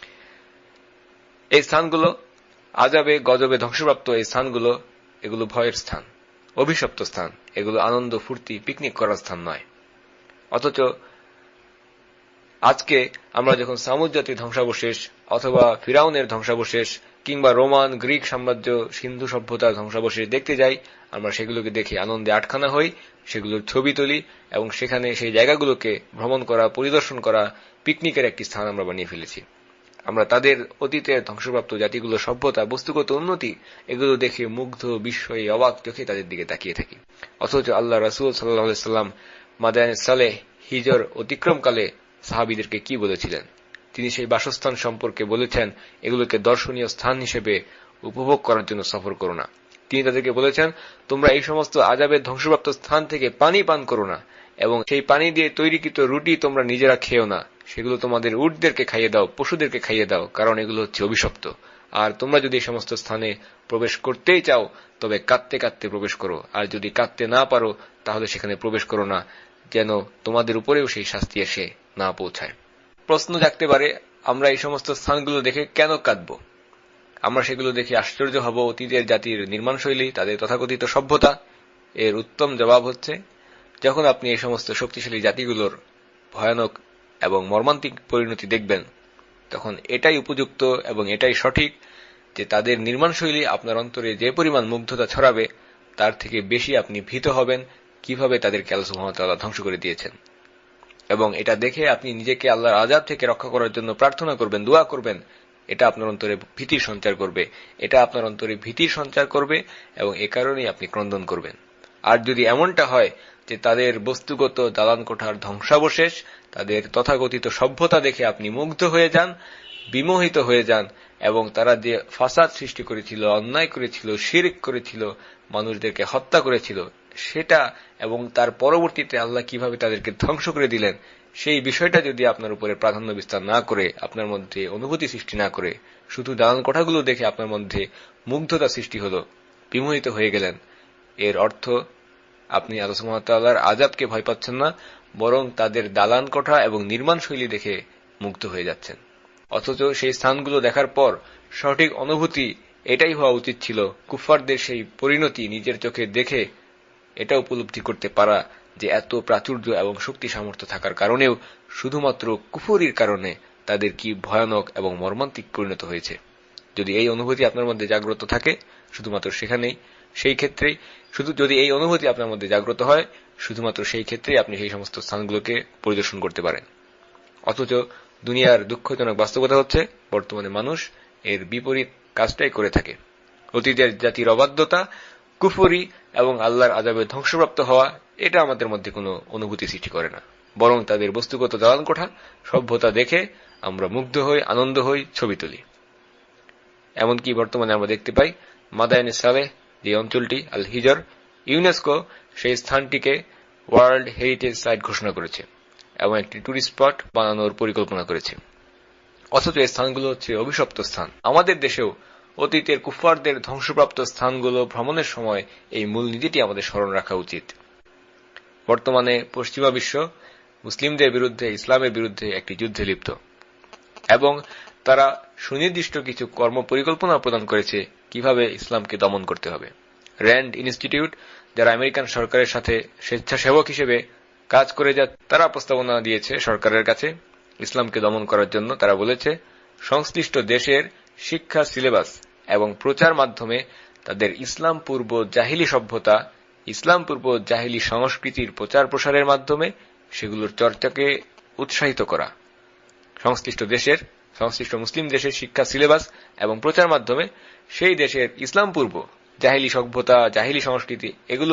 এই স্থানগুলো আযাবে, গজবে ধ্বংসপ্রাপ্ত এই স্থানগুলো, এগুলো ভয়ের স্থান, অভিশপ্ত স্থান, এগুলো আনন্দ ফুর্তি পিকনিক করার স্থান নয়। অথচ আজকে আমরা যখন সামুদ জাতির ধ্বংসাবশেষ অথবা ফিরাউনের ধ্বংসাবশেষ কিংবা রোমান, গ্রিক সাম্রাজ্য, সিন্ধু সভ্যতার ধ্বংসাবশেষ দেখতে যাই, আমরা সেগুলোকে দেখে আনন্দে আটখানা হই, সেগুলোর ছবি তুলি এবং সেখানে সেই জায়গাগুলোকে ভ্রমণ করা, পরিদর্শন করা পিকনিকের একটি স্থান আমরা বানিয়ে ফেলেছি। আমরা তাদের অতীতের ধ্বংসপ্রাপ্ত জাতিগুলোর সভ্যতা, বস্তুগত উন্নতি, এগুলো দেখে মুগ্ধ, বিস্ময়ে, অবাক চোখে তাদের দিকে তাকিয়ে থাকি। অথচ আল্লাহ রাসূল সাল্লাল্লাহু আলাইহি ওয়াসাল্লাম মাদায়েনে সালেহ, হিজর অতিক্রমকালে সাহাবীদেরকে কি বলেছিলেন? তিনি সেই বাসস্থান সম্পর্কে বলেছেন, এগুলোকে দর্শনীয় স্থান হিসেবে উপভোগ করার জন্য সফর করো না। তিনি তাদেরকে বলেছেন, তোমরা এই সমস্ত আযাবের ধ্বংসপ্রাপ্ত স্থান থেকে পানি পান করো না, এবং সেই পানি দিয়ে তৈরিকৃত রুটি তোমরা নিজেরা খেও না, সেগুলো তোমাদের উটদেরকে খাইয়ে দাও, পশুদেরকে খাইয়ে দাও, কারণ এগুলো হচ্ছে অভিশপ্ত। আর তোমরা যদি এই সমস্ত স্থানে প্রবেশ করতেই চাও তবে কাঁদতে কাঁদতে প্রবেশ করো, আর যদি কাঁদতে না পারো তাহলে সেখানে প্রবেশ করো না, যেন তোমাদের উপরেও সেই শাস্তি এসে না পৌঁছায়। প্রশ্ন জাগতে পারে, আমরা এই সমস্ত স্থানগুলো দেখে কেন কাঁদব? আমরা সেগুলো দেখে আশ্চর্য হব অতীতের জাতির নির্মাণশৈলী, তাদের তথাকথিত সভ্যতা। এর উত্তম জবাব হচ্ছে, যখন আপনি এই সমস্ত শক্তিশালী জাতিগুলোর ভয়ানক এবং মর্মান্তিক পরিণতি দেখবেন, তখন এটাই উপযুক্ত এবং এটাই সঠিক যে তাদের নির্মাণশৈলী আপনার অন্তরে যে পরিমাণ মুগ্ধতা ছড়াবে, তার থেকে বেশি আপনি ভীত হবেন কিভাবে তাদেরকে আল্লাহ সুবহানাহু ওয়া তাআলা ধ্বংস করে দিয়েছেন। এবং এটা দেখে আপনি নিজেকে আল্লাহর আযাব থেকে রক্ষা করার জন্য প্রার্থনা করবেন, দোয়া করবেন। এটা আপনার অন্তরে ভীতির সঞ্চার করবে এবং এ কারণেই আপনি ক্রন্দন করবেন। আর যদি এমনটা হয় যে তাদের বস্তুগত দালান কোঠার ধ্বংসাবশেষ, তাদের তথাকথিত সভ্যতা দেখে আপনি মুগ্ধ হয়ে যান, বিমোহিত হয়ে যান, এবং তারা যে ফাসাদ সৃষ্টি করেছিল, অন্যায় করেছিল, শিরক করেছিল, মানুষদেরকে হত্যা করেছিল, সেটা এবং তার পরবর্তীতে আল্লাহ কিভাবে তাদেরকে ধ্বংস করে দিলেন, সেই বিষয়টা যদি আপনার উপরে প্রাধান্য বিস্তার না করে, আপনার মধ্যে অনুভূতি সৃষ্টি না করে, শুধু দালান কোঠাগুলো দেখে আপনার মধ্যে মুগ্ধতা সৃষ্টি হলো, বিমোহিত হয়ে গেলেন, এর অর্থ আপনি আল্লাহ সুবহানাহু ওয়া তাআলার আযাবকে ভয় পাচ্ছেন না, বরং তাদের দালান কোঠা এবং নির্মাণ শৈলী দেখে মুগ্ধ হয়ে যাচ্ছেন। অথচ সেই স্থানগুলো দেখার পর সঠিক অনুভূতি এটাই হওয়া উচিত ছিল, কুফফারদের সেই পরিণতি নিজের চোখে দেখে এটা উপলব্ধি করতে পারা যে এত প্রাচুর্য এবং শক্তি সামর্থ্য থাকার কারণেও শুধুমাত্র কুফরির কারণে তাদের কি ভয়ানক এবং মর্মান্তিক পরিণত হয়েছে। যদি এই অনুভূতি আপনার মধ্যে জাগ্রত থাকে, শুধুমাত্র সেই ক্ষেত্রেই যদি এই অনুভূতি আপনার মধ্যে জাগ্রত হয়, শুধুমাত্র সেই ক্ষেত্রেই আপনি সেই সমস্ত স্থানগুলোকে পরিদর্শন করতে পারেন। অথচ দুনিয়ার দুঃখজনক বাস্তবতা হচ্ছে, বর্তমানে মানুষ এর বিপরীত কাজটাই করে থাকে। অতীতের জাতির অবাধ্যতা, কুফরি এবং আল্লাহর আযাবে ধ্বংসপ্রাপ্ত হওয়া, এটা আমাদের মধ্যে কোনো অনুভূতি সৃষ্টি করে না, বরং তাদের বস্তুগত দালান কোঠা, সভ্যতা দেখে আমরা মুগ্ধ হই, আনন্দ হই, ছবি তুলি। এমনকি বর্তমানে আমরা দেখতে পাই মাদায়েনে সালেহ যে অঞ্চলটি, আল হিজর, ইউনেস্কো সেই স্থানটিকে ওয়ার্ল্ড হেরিটেজ সাইট ঘোষণা করেছে এবং একটি টুরিস্ট স্পট বানানোর পরিকল্পনা করেছে। অথচ এই স্থানগুলো হচ্ছে অভিশপ্ত স্থান। আমাদের দেশেও অতীতের কুফফারদের ধ্বংসপ্রাপ্ত স্থানগুলো ভ্রমণের সময় এই মূলনীতিটি আমাদের স্মরণ রাখা উচিত। বর্তমানে পশ্চিমা বিশ্ব মুসলিমদের বিরুদ্ধে, ইসলামের বিরুদ্ধে একটি যুদ্ধে লিপ্ত এবং তারা সুনির্দিষ্ট কিছু কর্ম পরিকল্পনা প্রদান করেছে কিভাবে ইসলামকে দমন করতে হবে। র্যান্ড ইনস্টিটিউট, যারা আমেরিকান সরকারের সাথে স্বেচ্ছাসেবক হিসেবে কাজ করে তারা প্রস্তাবনা দিয়েছে সরকারের কাছে ইসলামকে দমন করার জন্য। তারা বলেছে, সংশ্লিষ্ট দেশের শিক্ষা সিলেবাস এবং প্রচার মাধ্যমে তাদের ইসলাম পূর্ব জাহিলি সভ্যতা, ইসলাম পূর্ব জাহিলি সংস্কৃতির প্রচার প্রসারের মাধ্যমে সেগুলোর চর্চাকে উৎসাহিত করা। সংশ্লিষ্ট মুসলিম দেশের শিক্ষা সিলেবাস এবং প্রচার মাধ্যমে সেই দেশের ইসলাম পূর্ব জাহিলি সভ্যতা, জাহিলি সংস্কৃতি,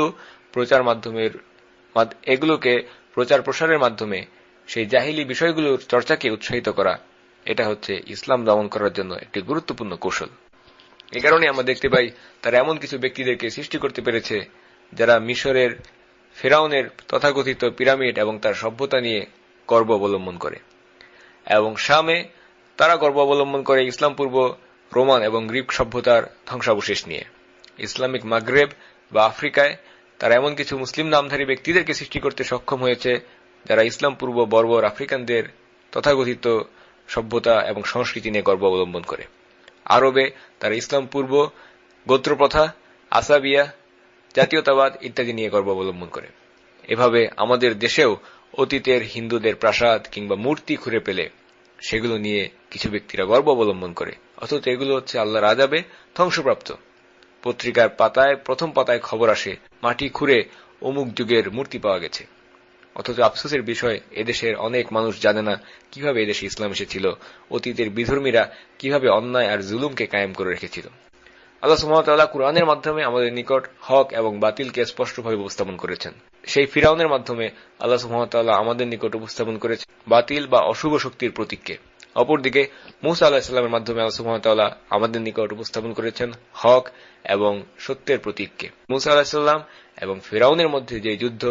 এগুলোকে প্রচার প্রসারের মাধ্যমে সেই জাহিলি বিষয়গুলোর চর্চাকে উৎসাহিত করা, এটা হচ্ছে ইসলাম দমন করার জন্য একটি গুরুত্বপূর্ণ কৌশল। এ কারণে আমরা দেখতে পাই তারা এমন কিছু ব্যক্তিদেরকে সৃষ্টি করতে পেরেছে যারা মিশরের ফেরাউনের তথাকথিত পিরামিড এবং তার সভ্যতা নিয়ে গর্ব অবলম্বন করে, এবং শামে তারা গর্ব অবলম্বন করে ইসলাম পূর্ব রোমান এবং গ্রিক সভ্যতার ধ্বংসাবশেষ নিয়ে। ইসলামিক মাগরেব বা আফ্রিকায় তারা এমন কিছু মুসলিম নামধারী ব্যক্তিদেরকে সৃষ্টি করতে সক্ষম হয়েছে যারা ইসলাম পূর্ব বর্বর আফ্রিকানদের তথাকথিত সভ্যতা এবং সংস্কৃতি নিয়ে গর্ব অবলম্বন করে। আরবে তারা ইসলাম পূর্ব গোত্রপ্রথা, আসাবিয়া, জাতীয়তাবাদ ইত্যাদি নিয়ে গর্ব অবলম্বন করে। এভাবে আমাদের দেশেও অতীতের হিন্দুদের প্রাসাদ কিংবা মূর্তি খুঁড়ে পেলে সেগুলো নিয়ে কিছু ব্যক্তিরা গর্ব অবলম্বন করে, অথচ এগুলো হচ্ছে আল্লাহর আযাবে ধ্বংসপ্রাপ্ত। পত্রিকার পাতায় প্রথম পাতায় খবর আসে মাটি খুঁড়ে অমুক যুগের মূর্তি পাওয়া গেছে, অথচ আফসোসের বিষয় এদেশের অনেক মানুষ জানে না কিভাবে এদেশে ইসলাম এসেছিল, অতীতের বিধর্মীরা কিভাবে অন্যায় আর জুলুমকে কায়েম করে রেখেছিল। আল্লাহ সুবহানাহু ওয়া তাআলা কুরআনের মাধ্যমে আমাদের নিকট হক এবং বাতিলকে স্পষ্টভাবে উপস্থাপন করেছেন। সেই ফিরাউনের মাধ্যমে আল্লাহ সুবহানাহু ওয়া তাআলা আমাদের নিকট উপস্থাপন করেছেন বাতিল বা অশুভ শক্তির প্রতীককে। অপরদিকে মূসা আলাইহিস সালামের মাধ্যমে আল্লাহ সুবহানাহু ওয়া তাআলা আমাদের নিকট উপস্থাপন করেছেন হক এবং সত্যের প্রতীককে। মূসা আলাইহিস সালাম এবং ফিরাউনের মধ্যে যে যুদ্ধ,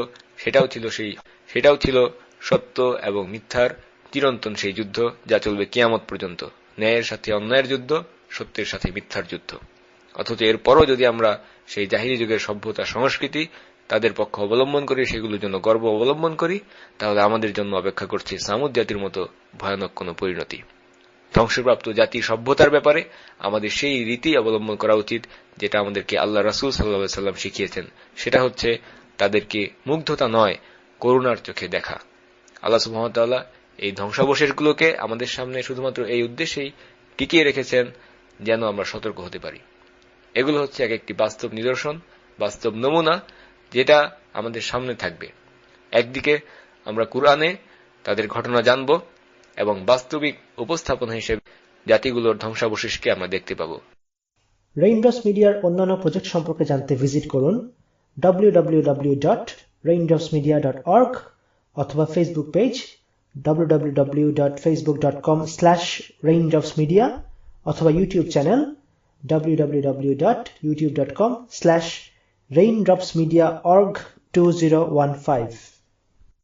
সেটাও ছিল সত্য এবং মিথ্যার চিরন্তন সেই যুদ্ধ, যা চলবে কিয়ামত পর্যন্ত। ন্যায়ের সাথে অন্যায়ের যুদ্ধ, সত্যের সাথে মিথ্যার যুদ্ধ। অথচ এরপরও যদি আমরা সেই জাহিলি যুগের সভ্যতা সংস্কৃতি তাদের পক্ষ অবলম্বন করি, সেগুলোর জন্য গর্ব অবলম্বন করি, তাহলে আমাদের জন্য অপেক্ষা করছে সামুদ জাতির মতো ভয়ানক কোন পরিণতি। ধ্বংসপ্রাপ্ত জাতির সভ্যতার ব্যাপারে আমাদের সেই রীতি অবলম্বন করা উচিত যেটা আমাদেরকে আল্লাহ রাসূল সাল্লাল্লাহু আলাইহি ওয়াসাল্লাম শিখিয়েছেন। সেটা হচ্ছে তাদেরকে মুগ্ধতা নয়, করুণার চোখে দেখা। আল্লাহ সুবহানাহু ওয়া তাআলা এই ধ্বংসাবশেষগুলোকে আমাদের সামনে শুধুমাত্র এই উদ্দেশ্যেই টিকিয়ে রেখেছেন যেন আমরা সতর্ক হতে পারি। এগুলো হচ্ছে এক একটি বাস্তব নিদর্শন, বাস্তব নমুনা, যেটা আমাদের সামনে থাকবে। একদিকে আমরা কুরআনে তাদের ঘটনা জানব এবং বাস্তবিক উপস্থাপনা হিসেবে জাতিগুলোর ধ্বংসাবশেষকে আমরা দেখতে পাব। রেইনড্রপস মিডিয়ার অন্যান্য প্রজেক্ট সম্পর্কে জানতে ভিজিট করুন www.raindropsmedia.org অথবা ফেসবুক পেজ www.facebook.com/raindropsmedia অথবা ইউটিউব চ্যানেল www.youtube.com/raindropsmediaorg2015